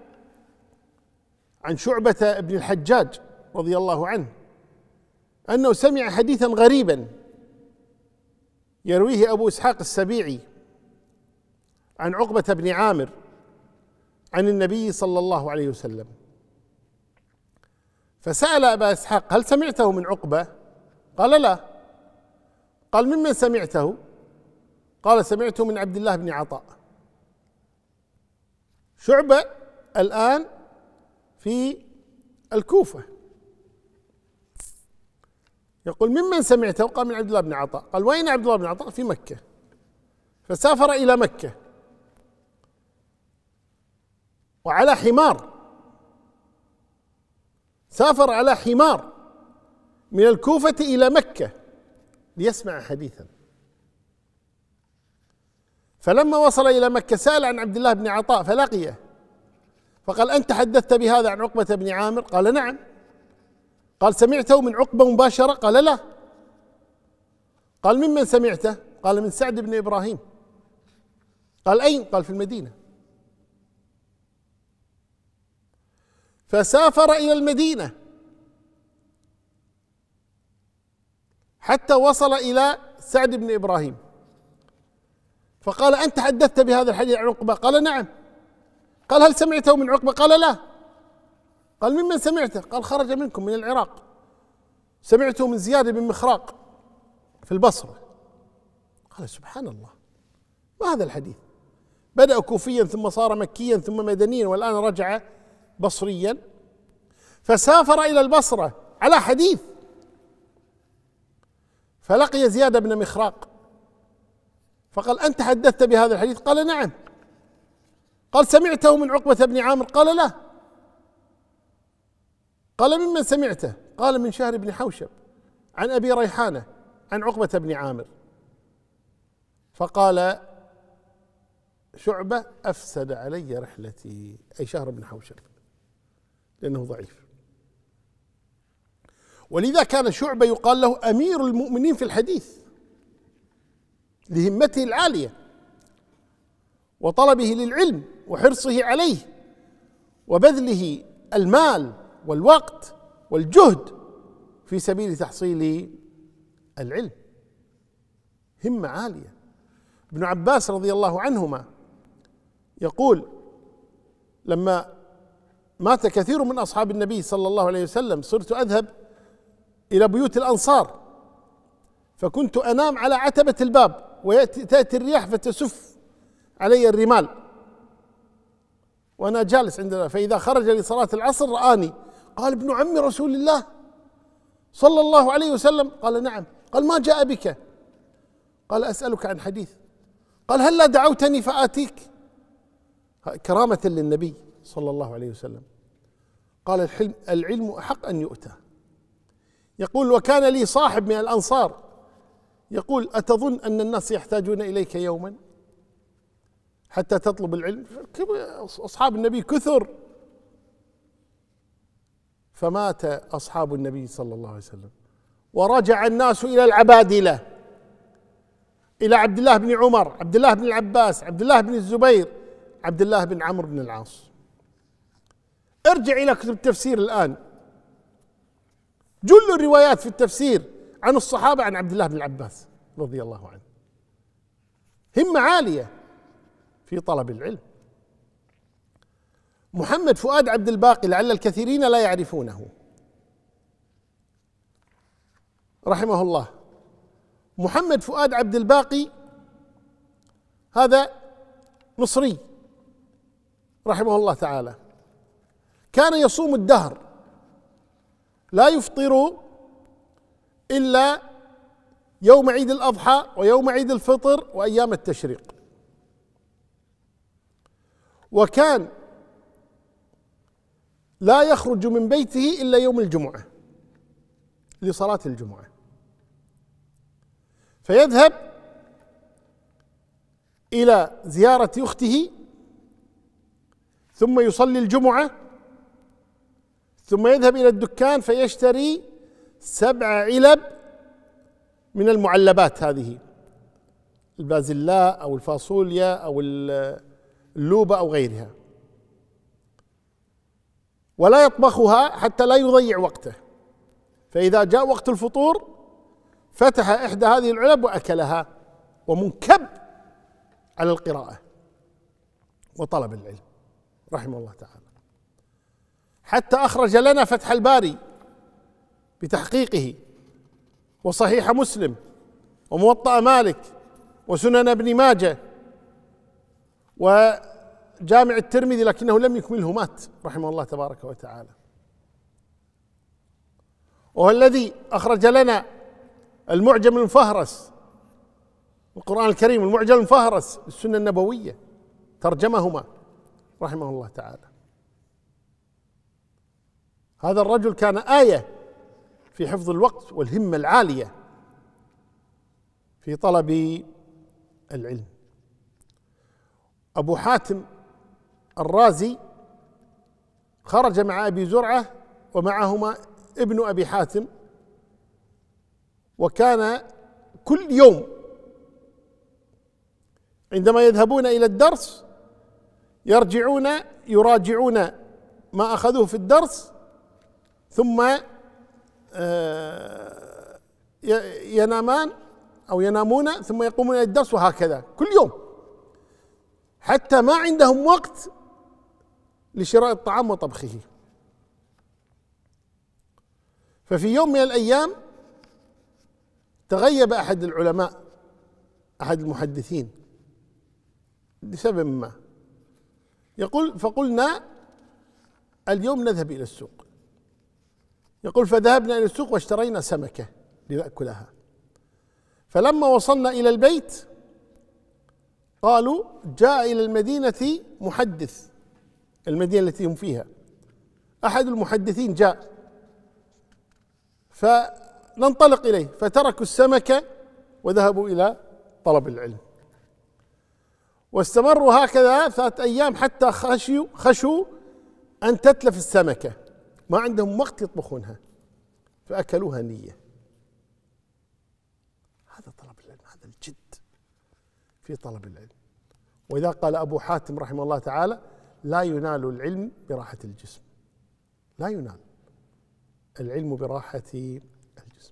عن شعبة بن الحجاج رضي الله عنه أنه سمع حديثا غريبا يرويه أبو إسحاق السبيعي عن عقبة بن عامر عن النبي صلى الله عليه وسلم، فسأل أبا إسحاق: هل سمعته من عقبة؟ قال: لا. قال: ممن سمعته؟ قال: سمعته من عبد الله بن عطاء. شعبة الآن في الكوفة، يقول: ممن سمعته؟ قال: من عبد الله بن عطاء. قال: وين عبد الله بن عطاء؟ في مكة. فسافر إلى مكة وعلى حمار، سافر على حمار من الكوفة إلى مكة ليسمع حديثا. فلما وصل إلى مكة سأل عن عبد الله بن عطاء فلقيه، فقال: أنت حدثت بهذا عن عقبة بن عامر؟ قال: نعم. قال: سمعته من عقبة مباشرة؟ قال: لا. قال: ممن سمعته؟ قال: من سعد بن إبراهيم. قال: أين؟ قال: في المدينة. فسافر إلى المدينة حتى وصل إلى سعد بن إبراهيم، فقال: أنت حدثت بهذا الحديث عن عقبة؟ قال: نعم. قال: هل سمعته من عقبة؟ قال: لا. قال: ممن سمعته؟ قال: خرج منكم من العراق، سمعته من زياد بن مخراق في البصرة. قال: سبحان الله، ما هذا الحديث؟ بدأ كوفيا ثم صار مكيا ثم مدنيا والآن رجع بصريا. فسافر إلى البصرة على حديث، فلقي زياد بن مخراق فقال: أنت حدثت بهذا الحديث؟ قال: نعم. قال: سمعته من عقبة بن عامر؟ قال: لا. قال: ممن سمعته؟ قال: من شهر بن حوشب عن أبي ريحانة عن عقبة بن عامر. فقال شعبة: أفسد علي رحلتي، أي شهر بن حوشب، لأنه ضعيف. ولذا كان شعبة يقال له أمير المؤمنين في الحديث لهمته العالية وطلبه للعلم وحرصه عليه وبذله المال والوقت والجهد في سبيل تحصيل العلم، همة عالية. ابن عباس رضي الله عنهما يقول: لما مات كثير من أصحاب النبي صلى الله عليه وسلم صرت أذهب إلى بيوت الأنصار، فكنت أنام على عتبة الباب وتأتي الرياح فتسف علي الرمال وأنا جالس عندنا، فإذا خرج لصلاة العصر رآني، قال: ابن عم رسول الله صلى الله عليه وسلم. قال: نعم. قال: ما جاء بك؟ قال: أسألك عن حديث. قال: هلا دعوتني فآتيك؟ كرامة للنبي صلى الله عليه وسلم. قال: العلم أحق أن يؤتى. يقول: وكان لي صاحب من الأنصار يقول: أتظن أن الناس يحتاجون إليك يوما حتى تطلب العلم؟ أصحاب النبي كثر. فمات أصحاب النبي صلى الله عليه وسلم ورجع الناس إلى العبادلة، إلى عبد الله بن عمر، عبد الله بن العباس، عبد الله بن الزبير، عبد الله بن عمرو بن العاص. ارجع إلى كتب التفسير الآن، جل الروايات في التفسير عن الصحابة عن عبد الله بن العباس رضي الله عنه. همة عالية في طلب العلم. محمد فؤاد عبد الباقي لعل الكثيرين لا يعرفونه رحمه الله. محمد فؤاد عبد الباقي هذا مصري رحمه الله تعالى، كان يصوم الدهر لا يفطر إلا يوم عيد الأضحى ويوم عيد الفطر وأيام التشريق، وكان لا يخرج من بيته إلا يوم الجمعة لصلاة الجمعة، فيذهب إلى زيارة أخته ثم يصلي الجمعة ثم يذهب إلى الدكان فيشتري 7 علب من المعلبات هذه، البازلاء أو الفاصوليا أو اللوبة أو غيرها، ولا يطبخها حتى لا يضيع وقته، فإذا جاء وقت الفطور فتح إحدى هذه العلب وأكلها ومنكب على القراءة وطلب العلم رحمه الله تعالى، حتى أخرج لنا فتح الباري بتحقيقه وصحيح مسلم وموطأ مالك وسنن ابن ماجه وجامع الترمذي، لكنه لم يكمله، مات رحمه الله تبارك وتعالى. وهو الذي أخرج لنا المعجم المفهرس القرآن الكريم، المعجم المفهرس السنة النبوية، ترجمهما رحمه الله تعالى. هذا الرجل كان آية في حفظ الوقت والهمة العالية في طلب العلم. أبو حاتم الرازي خرج مع أبي زرعة ومعهما ابن أبي حاتم، وكان كل يوم عندما يذهبون إلى الدرس يرجعون يراجعون ما أخذوه في الدرس ثم ينامان أو ينامون ثم يقومون إلى الدرس، وهكذا كل يوم، حتى ما عندهم وقت لشراء الطعام وطبخه. ففي يوم من الأيام تغيب أحد العلماء، أحد المحدثين، لسبب ما، يقول: فقلنا اليوم نذهب إلى السوق. يقول: فذهبنا إلى السوق واشترينا سمكة لنأكلها، فلما وصلنا إلى البيت قالوا: جاء إلى المدينة محدث، المدينة التي هم فيها أحد المحدثين جاء، فننطلق إليه، فتركوا السمكة وذهبوا إلى طلب العلم، واستمروا هكذا 3 أيام حتى خشوا أن تتلف السمكة، ما عندهم وقت يطبخونها، فأكلوها نية. هذا طلب العلم، هذا الجد في طلب العلم. وإذا قال أبو حاتم رحمه الله تعالى: لا ينال العلم براحة الجسم، لا ينال العلم براحة الجسم.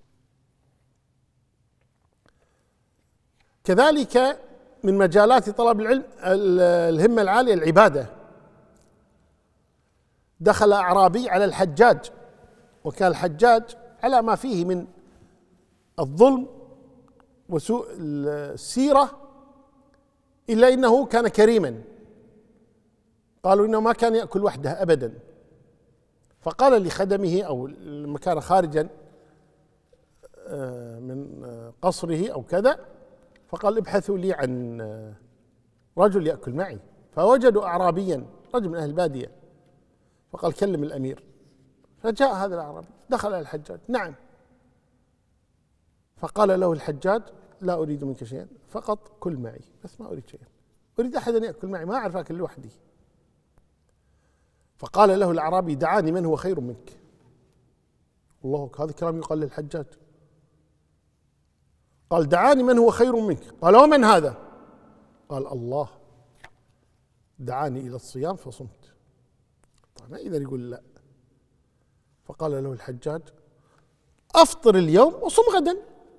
كذلك من مجالات طلب العلم الهمة العالية العبادة. دخل أعرابي على الحجاج، وكان الحجاج على ما فيه من الظلم وسوء السيرة، إلا إنه كان كريما. قالوا إنه ما كان يأكل وحده أبدا، فقال لخدمه أو لما كان خارجا من قصره أو كذا، فقال: ابحثوا لي عن رجل يأكل معي. فوجدوا أعرابيا، رجل من أهل البادية، فقال: كلم الأمير. فجاء هذا الأعرابي دخل على الحجاج: نعم. فقال له الحجاج: لا أريد منك شيئا، فقط كل معي، بس ما أريد شيئا، أريد أحدا يأكل معي، ما أعرف أكل لوحدي. فقال له الأعرابي: دعاني من هو خير منك. الله، هذا الكلام يقال للحجاج. قال: دعاني من هو خير منك. قال: ومن هذا؟ قال: الله دعاني إلى الصيام فصمت. طبعا إذا يقول لا. فقال له الحجاج: أفطر اليوم وصم غدا.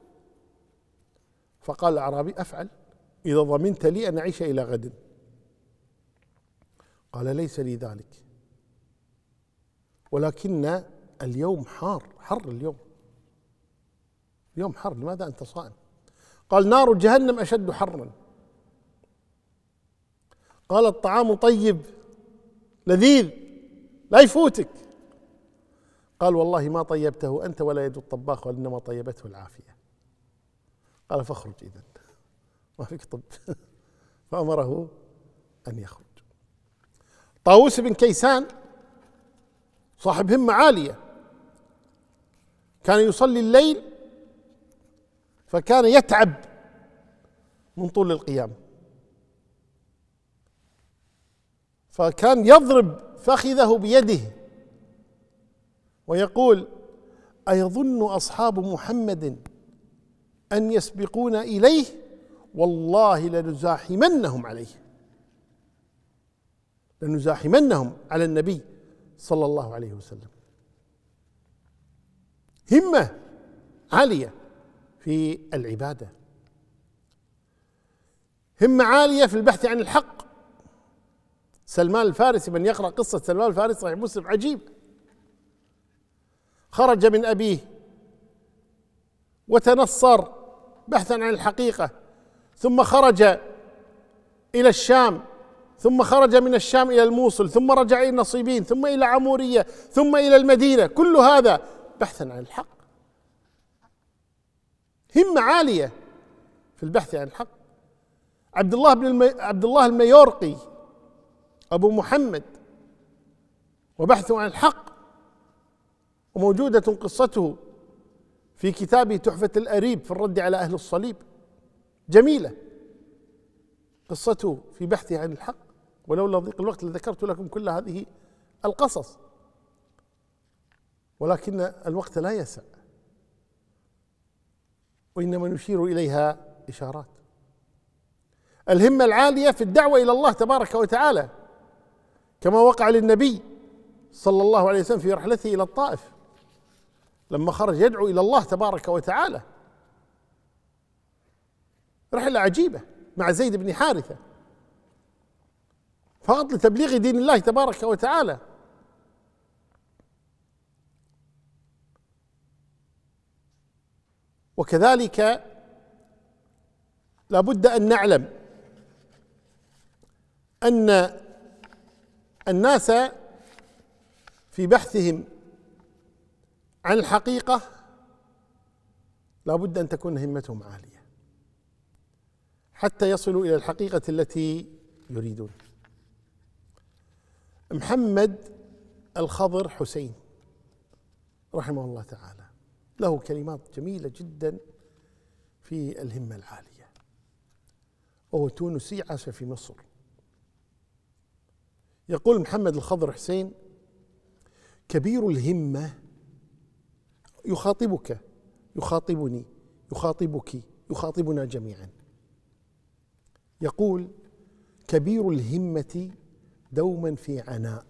فقال الأعرابي: أفعل إذا ضمنت لي أن أعيش إلى غد. قال: ليس لي ذلك، ولكن اليوم حر اليوم حر، لماذا أنت صائم؟ قال: نار جهنم أشد حرا. قال: الطعام طيب لذيذ لا يفوتك. قال: والله ما طيبته أنت ولا يد الطباخ، وإنما طيبته العافية. قال: فاخرج إذن، ما فيك طب. فأمره أن يخرج. طاووس بن كيسان صاحب همة عالية، كان يصلي الليل فكان يتعب من طول القيام، فكان يضرب فخذه بيده ويقول: أيظن أصحاب محمد أن يسبقون إليه؟ والله لنزاحمنهم عليه، لنزاحمنهم على النبي صلى الله عليه وسلم. همة عالية في العبادة، همة عالية في البحث عن الحق. سلمان الفارسي، من يقرأ قصة سلمان الفارسي صحيح مسلم عجيب. خرج من أبيه وتنصر بحثا عن الحقيقة، ثم خرج إلى الشام، ثم خرج من الشام إلى الموصل، ثم رجع إلى النصيبين، ثم إلى عمورية، ثم إلى المدينة، كل هذا بحثا عن الحق. همة عالية في البحث عن الحق. عبد الله الميورقي أبو محمد، وبحثه عن الحق، وموجودة قصته في كتابه تحفة الأريب في الرد على أهل الصليب، جميلة قصته في بحثه عن الحق، ولولا ضيق الوقت لذكرت لكم كل هذه القصص، ولكن الوقت لا يسع، وإنما نشير إليها إشارات. الهمة العالية في الدعوة إلى الله تبارك وتعالى، كما وقع للنبي صلى الله عليه وسلم في رحلته إلى الطائف، لما خرج يدعو إلى الله تبارك وتعالى، رحلة عجيبة مع زيد بن حارثة، فقط لتبليغ دين الله تبارك وتعالى. وكذلك لا بد أن نعلم أن الناس في بحثهم عن الحقيقة لا بد أن تكون همتهم عالية حتى يصلوا إلى الحقيقة التي يريدون. محمد الخضر حسين رحمه الله تعالى له كلمات جميلة جدا في الهمة العالية، وهو تونسي عاش في مصر. يقول محمد الخضر حسين: كبير الهمة يخاطبك، يخاطبني، يخاطبك، يخاطبنا جميعا. يقول: كبير الهمة دوما في عناء،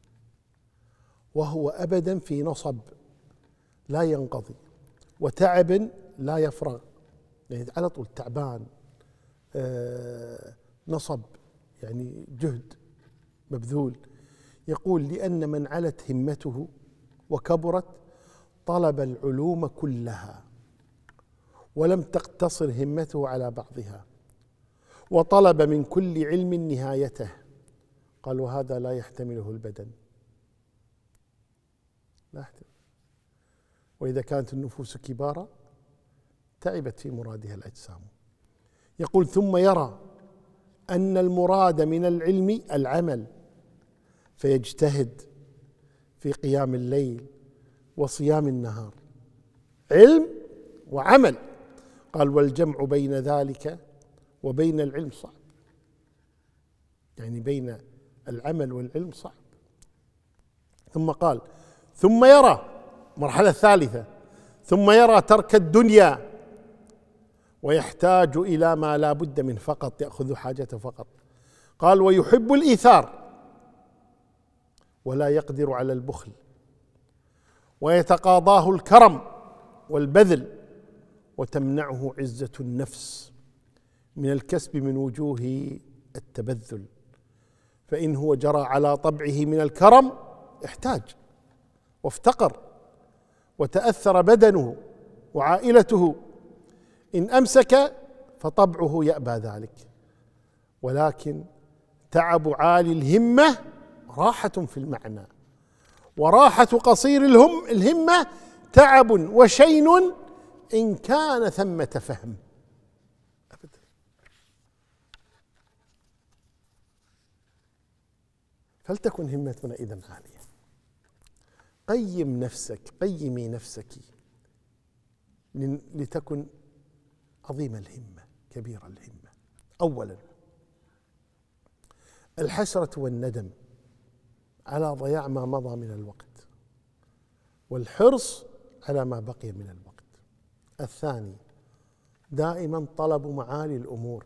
وهو أبدا في نصب لا ينقضي، وتعب لا يفرغ، يعني على طول تعبان، نصب، يعني جهد مبذول. يقول: لأن من علت همته وكبرت طلب العلوم كلها، ولم تقتصر همته على بعضها، وطلب من كل علم نهايته. قال: وهذا لا يحتمله البدن، لا يحتمل. وإذا كانت النفوس كبارا تعبت في مرادها الأجسام. يقول: ثم يرى أن المراد من العلم العمل، فيجتهد في قيام الليل وصيام النهار، علم وعمل. قال: والجمع بين ذلك وبين العلم صعب، يعني بين العمل والعلم صعب. ثم قال: ثم يرى، المرحلة الثالثة، ثم يرى ترك الدنيا ويحتاج إلى ما لا بد منه فقط، يأخذ حاجته فقط. قال: ويحب الإيثار ولا يقدر على البخل، ويتقاضاه الكرم والبذل، وتمنعه عزة النفس من الكسب من وجوه التبذل، فإن هو جرى على طبعه من الكرم احتاج وافتقر، وتأثر بدنه وعائلته. إن أمسك فطبعه يأبى ذلك، ولكن تعب عالي الهمة راحة في المعنى، وراحة قصير الهمة تعب وشين إن كان ثمة فهم. أبدا. فلتكن همتنا إذن عالية. قيم نفسك، قيمي نفسك لتكن عظيم الهمة كبير الهمة. أولا: الحسرة والندم على ضياع ما مضى من الوقت، والحرص على ما بقي من الوقت. الثاني: دائما طلب معالي الأمور،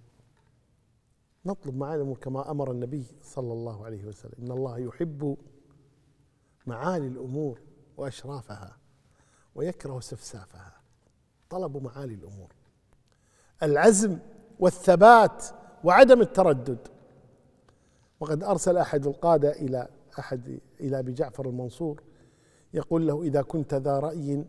نطلب معالي الأمور كما أمر النبي صلى الله عليه وسلم: إن الله يحب معالي الأمور وأشرافها ويكره سفسافها. طلب معالي الأمور. العزم والثبات وعدم التردد. وقد أرسل أحد القادة إلى أبي جعفر المنصور يقول له: إذا كنت ذا رأي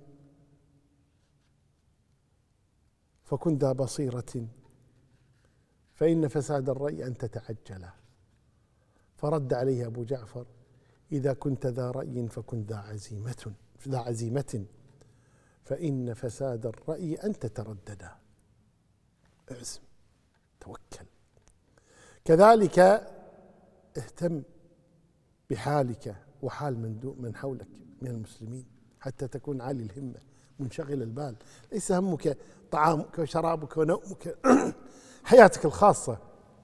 فكن ذا بصيرة، فإن فساد الرأي أن تتعجله. فرد عليه أبو جعفر: إذا كنت ذا رأي فكن ذا عزيمة، فإن فساد الرأي أن تترددا. اعزم، توكل. كذلك اهتم بحالك وحال من حولك من المسلمين حتى تكون عالي الهمة منشغل البال. ليس همك طعامك وشرابك ونومك حياتك الخاصة.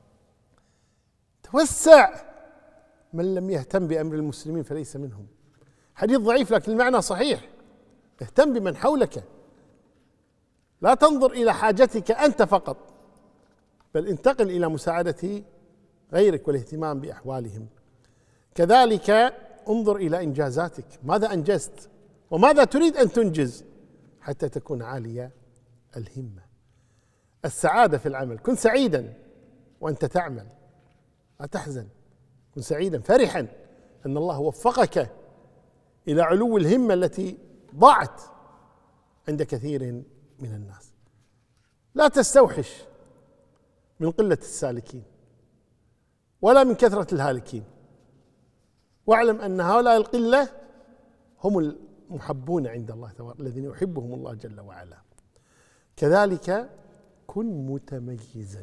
توسع. من لم يهتم بأمر المسلمين فليس منهم. حديث ضعيف لكن المعنى صحيح. اهتم بمن حولك، لا تنظر إلى حاجتك أنت فقط، بل انتقل إلى مساعدة غيرك والاهتمام بأحوالهم. كذلك انظر إلى إنجازاتك، ماذا أنجزت وماذا تريد أن تنجز حتى تكون عالية الهمة. السعادة في العمل، كن سعيدا وأنت تعمل، لا تحزن، كن سعيدا فرحا أن الله وفقك إلى علو الهمة التي ضاعت عند كثير من الناس. لا تستوحش من قلة السالكين ولا من كثرة الهالكين، واعلم أن هؤلاء القلة هم المحبون عند الله تبارك، الذين يحبهم الله جل وعلا. كذلك كن متميزا،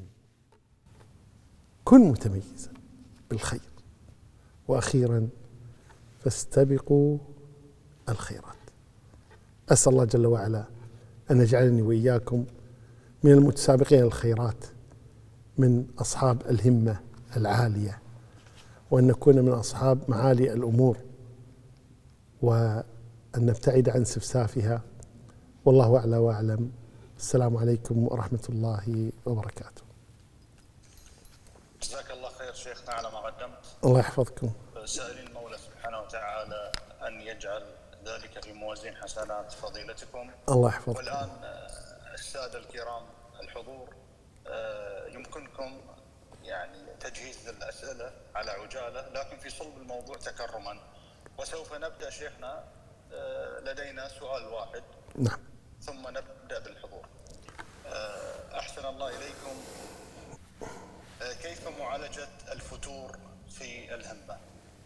كن متميزا بالخير. وأخيرا فاستبقوا الخيرات. أسأل الله جل وعلا أن يجعلني وإياكم من المتسابقين الخيرات، من أصحاب الهمة العالية، وأن نكون من أصحاب معالي الأمور أن نبتعد عن سفسافها، والله أعلى وأعلم. السلام عليكم ورحمة الله وبركاته. جزاك الله خير شيخنا على ما قدمت. الله يحفظكم. سائلين المولى سبحانه وتعالى أن يجعل ذلك في موازين حسنات فضيلتكم. الله يحفظكم. والآن السادة الكرام الحضور، يمكنكم يعني تجهيز الأسئلة على عجالة لكن في صلب الموضوع تكرما، وسوف نبدأ شيخنا. لدينا سؤال واحد. نعم. ثم نبدأ بالحضور. أحسن الله إليكم. كيف معالجة الفتور في الهمة؟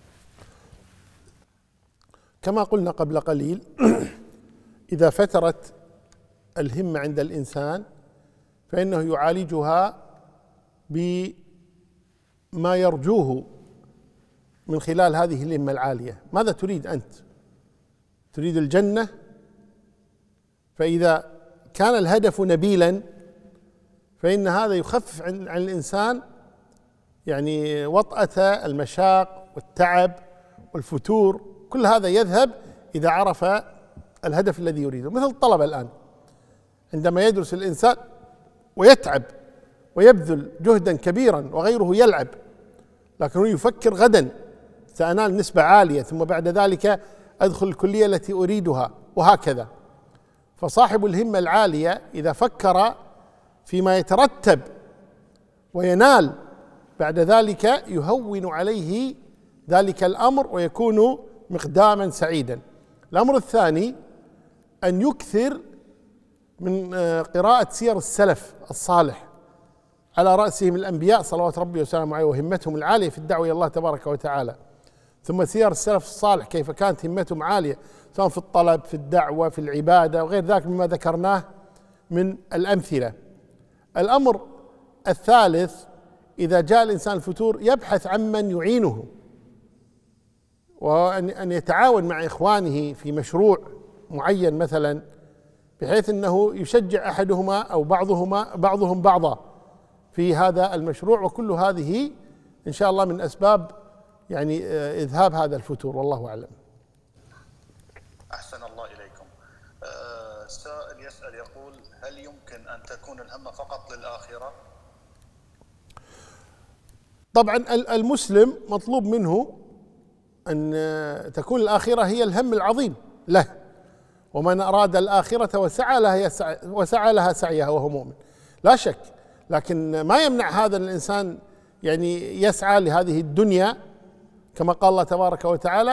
كما قلنا قبل قليل، إذا فترت الهمة عند الإنسان فإنه يعالجها بما يرجوه من خلال هذه الهمة العالية. ماذا تريد أنت؟ تريد الجنة؟ فإذا كان الهدف نبيلا فإن هذا يخفف عن الإنسان يعني وطأة المشاق والتعب والفتور، كل هذا يذهب إذا عرف الهدف الذي يريده. مثل الطلبة الآن، عندما يدرس الإنسان ويتعب ويبذل جهدا كبيرا وغيره يلعب، لكنه يفكر غدا سأنال نسبة عالية ثم بعد ذلك أدخل الكلية التي أريدها، وهكذا. فصاحب الهمة العالية إذا فكر فيما يترتب وينال بعد ذلك يهون عليه ذلك الأمر ويكون مقداما سعيدا. الأمر الثاني أن يكثر من قراءة سير السلف الصالح، على رأسهم الأنبياء صلوات ربي وسلامه عليه وهمتهم العالية في الدعوة إلى الله تبارك وتعالى، ثم سير السلف الصالح كيف كانت همتهم عالية سواء في الطلب في الدعوة في العبادة وغير ذلك مما ذكرناه من الأمثلة. الأمر الثالث، إذا جاء الإنسان الفتور يبحث عمن يعينه، وأن يتعاون مع إخوانه في مشروع معين مثلا، بحيث أنه يشجع أحدهما أو بعضهم بعضا في هذا المشروع، وكل هذه إن شاء الله من أسباب يعني إذهاب هذا الفتور، والله أعلم. أحسن الله إليكم. سائل يسأل يقول: هل يمكن أن تكون الهمة فقط للآخرة؟ طبعا المسلم مطلوب منه أن تكون الآخرة هي الهم العظيم له، ومن أراد الآخرة وسعى لها سعيها وهو مؤمن، لا شك. لكن ما يمنع هذا الإنسان يعني يسعى لهذه الدنيا، كما قال الله تبارك وتعالى: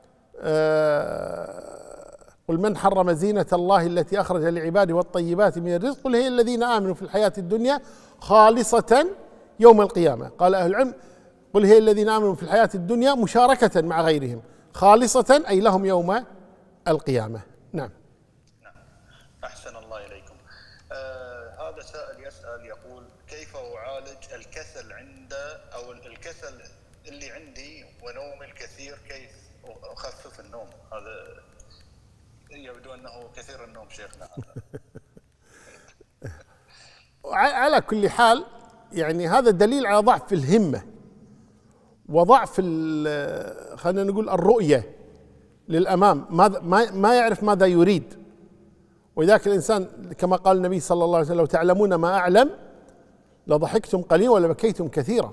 قل من حرم زينة الله التي أخرج لعباده والطيبات من الرزق قل هي الذين آمنوا في الحياة الدنيا خالصة يوم القيامة. قال أهل العلم: قل هي الذين آمنوا في الحياة الدنيا مشاركة مع غيرهم، خالصة أي لهم يوم القيامة. نعم. أحسن الله إليكم. هذا سائل يسأل يقول: كيف أعالج الكسل أو الكسل اللي عندي ونومي الكثير، كيف أخفف النوم؟ هذا يبدو أنه كثير النوم شيخنا. على كل حال يعني هذا دليل على ضعف الهمة وضعف خلينا نقول الرؤية للأمام، ما يعرف ماذا يريد. ولذلك الإنسان كما قال النبي صلى الله عليه وسلم: لو تعلمون ما أعلم لضحكتم قليلا ولبكيتم كثيرا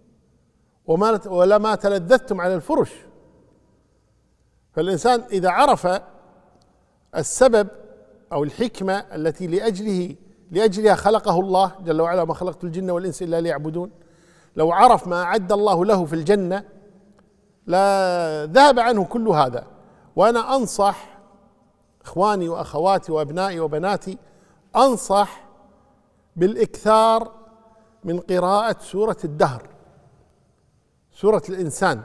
ولما تلذذتم على الفرش. فالإنسان إذا عرف السبب أو الحكمة التي لأجلها خلقه الله جل وعلا: ما خلقت الجن والإنس إلا ليعبدون، لو عرف ما أعد الله له في الجنة لا ذهب عنه كل هذا. وأنا أنصح إخواني وأخواتي وأبنائي وبناتي، أنصح بالإكثار من قراءة سورة الدهر، سورة الإنسان،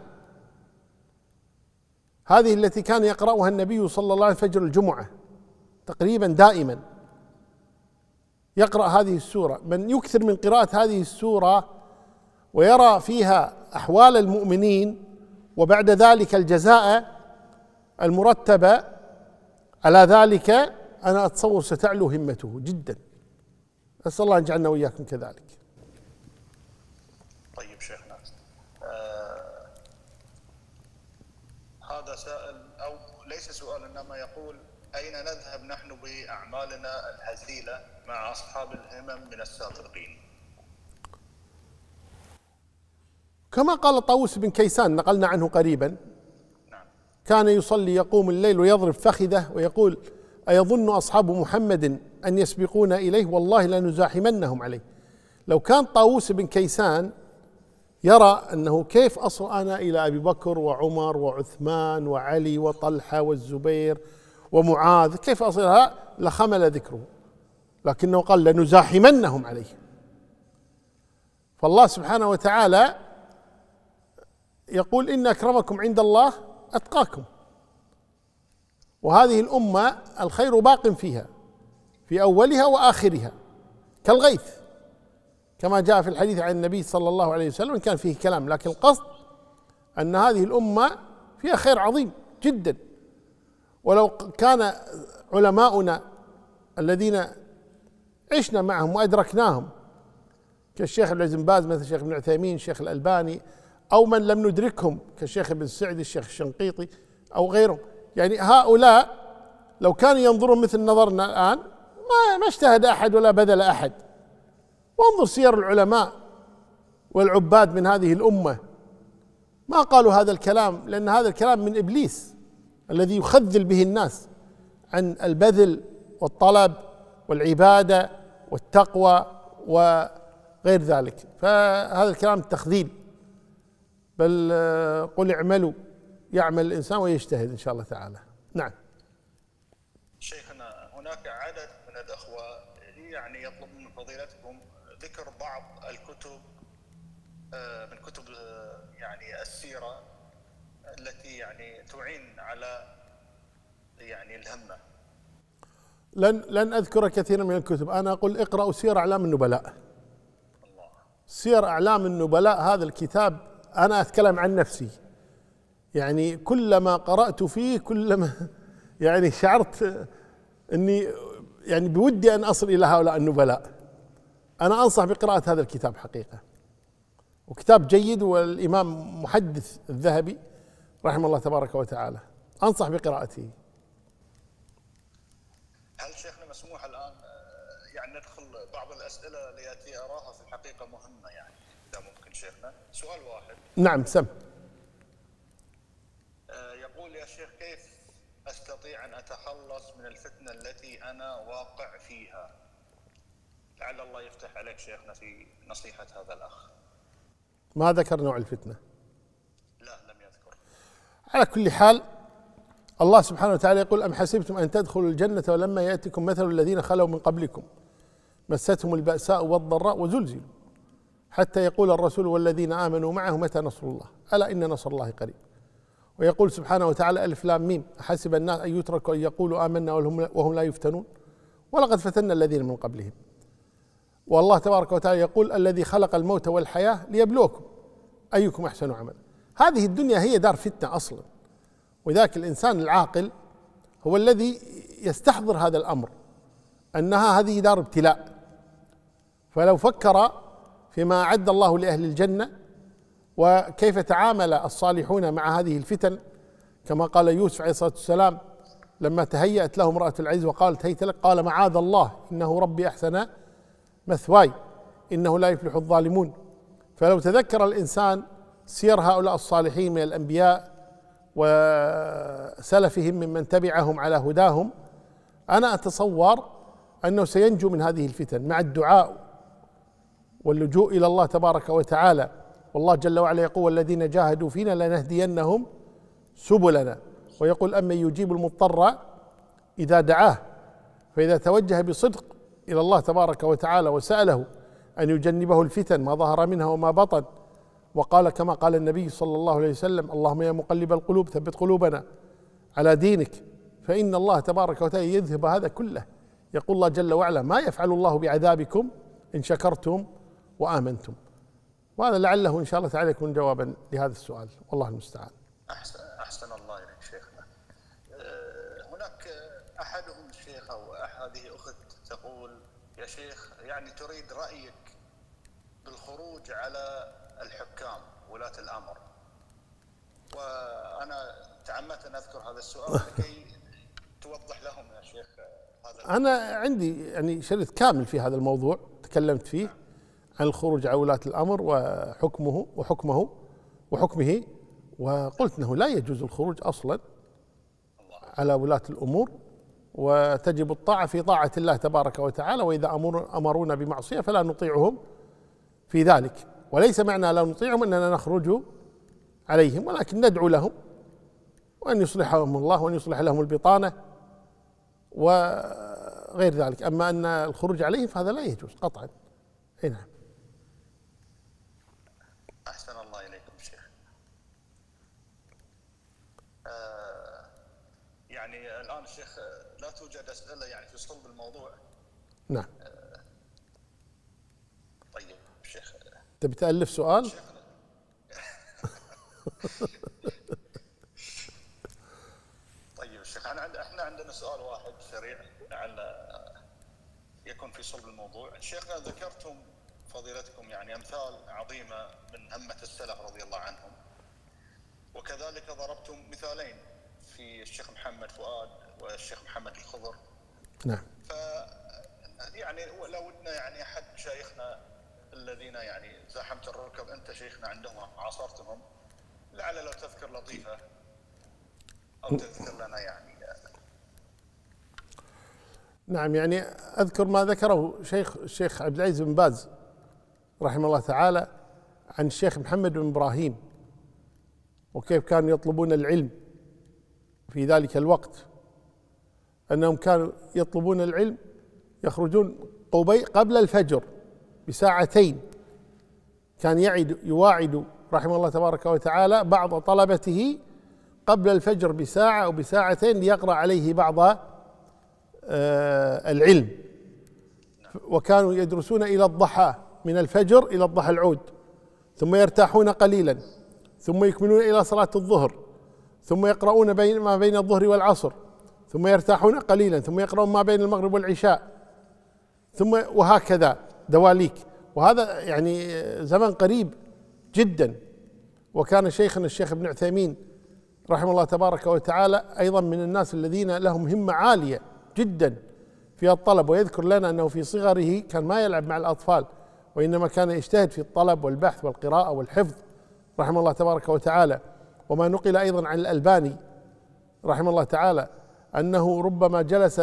هذه التي كان يقرأها النبي صلى الله عليه وسلم فجر الجمعة تقريبا دائما، يقرأ هذه السورة. من يكثر من قراءة هذه السورة ويرى فيها أحوال المؤمنين وبعد ذلك الجزاء المرتبة على ذلك، أنا أتصور ستعلو همته جدا. أسأل الله أن يجعلنا وإياكم كذلك. طيب شيخنا، هذا سائل أو ليس سؤالا وإنما يقول: أين نذهب نحن بأعمالنا الهزيلة مع أصحاب الهمم من السابقين؟ كما قال طاووس بن كيسان، نقلنا عنه قريبا، نعم. كان يصلي يقوم الليل ويضرب فخذه ويقول: أيظن أصحاب محمد أن يسبقون إليه؟ والله لنزاحمنهم عليه. لو كان طاووس بن كيسان يرى أنه كيف أصل أنا إلى أبي بكر وعمر وعثمان وعلي وطلحة والزبير ومعاذ، كيف أصلها، لخمل ذكره، لكنه قال: لنزاحمنهم عليه. فالله سبحانه وتعالى يقول: إن أكرمكم عند الله أتقاكم. وهذه الأمة الخير باق فيها، في أولها وآخرها كالغيث، كما جاء في الحديث عن النبي صلى الله عليه وسلم، كان فيه كلام، لكن القصد أن هذه الأمة فيها خير عظيم جدا. ولو كان علماؤنا الذين عشنا معهم وأدركناهم كالشيخ ابن عز بن باز مثل الشيخ ابن عثيمين، الشيخ الألباني، أو من لم ندركهم كالشيخ ابن سعدي، الشيخ الشنقيطي أو غيرهم، يعني هؤلاء لو كانوا ينظرون مثل نظرنا الآن ما اجتهد أحد ولا بذل أحد. وانظر سير العلماء والعباد من هذه الأمة، ما قالوا هذا الكلام، لأن هذا الكلام من إبليس الذي يخذل به الناس عن البذل والطلب والعبادة والتقوى وغير ذلك، فهذا الكلام تخذيل. بل قل اعملوا يعمل الإنسان ويجتهد إن شاء الله تعالى. نعم. شيخنا، هناك عدد من الأخوة يعني يطلب من فضيلتكم ذكر بعض الكتب من كتب يعني السيرة التي يعني تعين على يعني الهمة. لن أذكر كثيرا من الكتب، أنا أقول: اقرأوا سير أعلام النبلاء. الله. سير أعلام النبلاء هذا الكتاب، أنا أتكلم عن نفسي، يعني كلما قرأت فيه كلما يعني شعرت أني يعني بودي أن أصل إلى هؤلاء النبلاء. أنا أنصح بقراءة هذا الكتاب حقيقة، وكتاب جيد، والإمام محدث الذهبي رحمه الله تبارك وتعالى، أنصح بقراءته. هل شيخنا مسموح الآن يعني ندخل بعض الأسئلة التي أراها في الحقيقة مهمة، يعني إذا ممكن شيخنا؟ سؤال واحد. نعم سم. يقول: يا شيخ، كيف أستطيع أن أتخلص من الفتنة التي أنا واقع فيها؟ لعل الله يفتح عليك شيخنا في نصيحة هذا الأخ. ما ذكر نوع الفتنة؟ لا، لم يذكر. على كل حال، الله سبحانه وتعالى يقول: أم حسبتم أن تدخلوا الجنة ولما يأتكم مثل الذين خلوا من قبلكم مستهم البأساء والضراء وزلزلوا حتى يقول الرسول والذين آمنوا معه متى نصر الله، ألا إن نصر الله قريب. ويقول سبحانه وتعالى: ألف لام ميم، أحسب الناس أن يتركوا أن يقولوا آمنا وهم لا يفتنون ولقد فتنا الذين من قبلهم. والله تبارك وتعالى يقول: الذي خلق الموت والحياة ليبلوكم أيكم أحسن عملا. هذه الدنيا هي دار فتنة أصلا، وذاك الإنسان العاقل هو الذي يستحضر هذا الأمر، أنها هذه دار ابتلاء. فلو فكر فيما أعد الله لأهل الجنة وكيف تعامل الصالحون مع هذه الفتن، كما قال يوسف عليه الصلاة والسلام لما تهيأت له امرأة العزيز وقالت هيت لك، قال: معاذ الله إنه ربي أحسن مثواي إنه لا يفلح الظالمون. فلو تذكر الإنسان سير هؤلاء الصالحين من الأنبياء وسلفهم ممن تبعهم على هداهم، أنا أتصور أنه سينجو من هذه الفتن مع الدعاء واللجوء إلى الله تبارك وتعالى. والله جل وعلا يقول: والذين جاهدوا فينا لنهدينهم سبلنا. ويقول: أمن يجيب المضطر إذا دعاه. فإذا توجه بصدق إلى الله تبارك وتعالى وسأله أن يجنبه الفتن ما ظهر منها وما بطن، وقال كما قال النبي صلى الله عليه وسلم: اللهم يا مقلب القلوب ثبت قلوبنا على دينك، فإن الله تبارك وتعالى يذهب هذا كله. يقول الله جل وعلا: ما يفعل الله بعذابكم إن شكرتم وآمنتم. وهذا لعله إن شاء الله تعالى يكون جوابا لهذا السؤال، والله المستعان. أحسن الله إليك شيخنا. هناك أحدهم الشيخ أو هذه أخت تقول: يا شيخ، يعني تريد رأيك بالخروج على الحكام ولاة الأمر. وأنا تعمدت أن أذكر هذا السؤال لكي توضح لهم يا شيخ هذا. أنا عندي يعني شريط كامل في هذا الموضوع تكلمت فيه عن الخروج على ولاة الأمر وحكمه، وقلت أنه لا يجوز الخروج أصلا على ولاة الأمور، وتجب الطاعة في طاعة الله تبارك وتعالى، وإذا أمرونا بمعصية فلا نطيعهم في ذلك. وليس معنى لا نطيعهم أننا نخرج عليهم، ولكن ندعو لهم وأن يصلحهم الله وأن يصلح لهم البطانة وغير ذلك. أما أن الخروج عليهم فهذا لا يجوز قطعا. نعم. أحسن الله إليكم شيخ. يعني الآن الشيخ لا توجد أسئلة يعني في صلب الموضوع. نعم. طيب شيخ، تبي تألف سؤال؟ طيب شيخ، احنا عندنا سؤال واحد سريع لعل يكون في صلب الموضوع. شيخنا ذكرتم فضيلتكم يعني امثال عظيمه من همه السلف رضي الله عنهم، وكذلك ضربتم مثالين في الشيخ محمد فؤاد والشيخ محمد الخضر. نعم. ف يعني لو ودنا يعني احد مشايخنا الذين يعني زاحمت الركب، انت شيخنا عندهم عاصرتهم، لعل لو تذكر لطيفه او تذكر لنا يعني. نعم، يعني أذكر ما ذكره الشيخ عبد العزيز بن باز رحمه الله تعالى عن الشيخ محمد بن إبراهيم، وكيف كانوا يطلبون العلم في ذلك الوقت، أنهم كانوا يطلبون العلم يخرجون قبل الفجر بساعتين، كان يواعد رحمه الله تبارك وتعالى بعض طلبته قبل الفجر بساعة أو بساعتين ليقرأ عليه بعض العلم، وكانوا يدرسون إلى الضحى، من الفجر إلى الضحى العود، ثم يرتاحون قليلا، ثم يكملون إلى صلاة الظهر، ثم يقرؤون ما بين الظهر والعصر، ثم يرتاحون قليلا، ثم يقرؤون ما بين المغرب والعشاء، ثم وهكذا دواليك. وهذا يعني زمن قريب جدا. وكان شيخنا الشيخ ابن عثيمين رحمه الله تبارك وتعالى أيضا من الناس الذين لهم همة عالية جدا في الطلب، ويذكر لنا أنه في صغره كان ما يلعب مع الأطفال، وإنما كان يجتهد في الطلب والبحث والقراءة والحفظ رحمه الله تبارك وتعالى. وما نقل أيضا عن الألباني رحمه الله تعالى أنه ربما جلس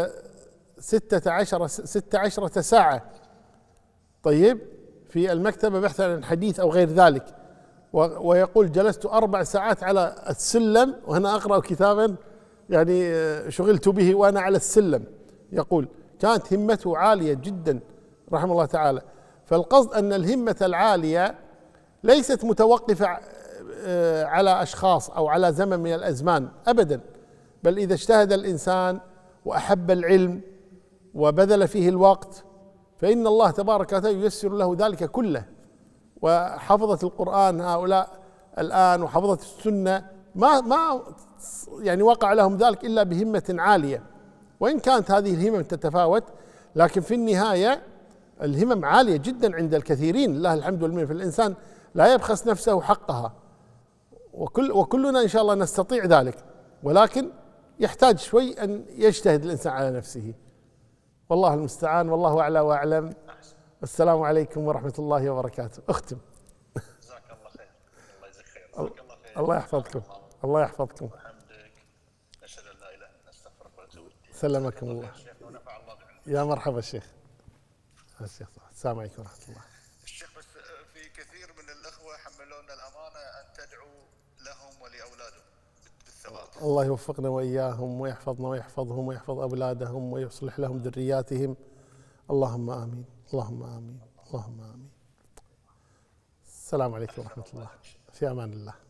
16 ساعة طيب في المكتبة بحثا عن حديث أو غير ذلك، ويقول جلست 4 ساعات على السلم وأنا أقرأ كتابا يعني شغلت به وأنا على السلم. يقول كانت همته عالية جدا رحمه الله تعالى. فالقصد أن الهمة العالية ليست متوقفة على أشخاص أو على زمن من الأزمان أبدا، بل إذا اجتهد الإنسان وأحب العلم وبذل فيه الوقت فإن الله تبارك وتعالى ييسر له ذلك كله. وحفظة القرآن هؤلاء الآن وحفظة السنة ما يعني وقع لهم ذلك إلا بهمة عالية، وإن كانت هذه الهمم تتفاوت، لكن في النهاية الهمم عالية جدا عند الكثيرين، لله الحمد والمنة. فالإنسان لا يبخس نفسه حقها، وكلنا إن شاء الله نستطيع ذلك، ولكن يحتاج شوي أن يجتهد الإنسان على نفسه. والله المستعان، والله أعلى وأعلم. السلام عليكم ورحمة الله وبركاته. أختم. جزاك الله خير. الله يجزيك خير. جزاك الله خير. الله يحفظكم. الله يحفظكم. وحمدك. أشهد أن لا إله إلا أنت أستغفرك وأتوب إليك. سلمكم الله. ونفع الله بعلمك. يا مرحبا الشيخ. السلام عليكم ورحمة الله. الشيخ بس في كثير من الأخوة حملونا الأمانة أن تدعو لهم ولأولادهم بالثبات. الله يوفقنا وإياهم ويحفظنا ويحفظهم ويحفظ أولادهم ويصلح لهم ذرياتهم. اللهم آمين، اللهم آمين، اللهم آمين. السلام عليكم ورحمة الله. في أمان الله.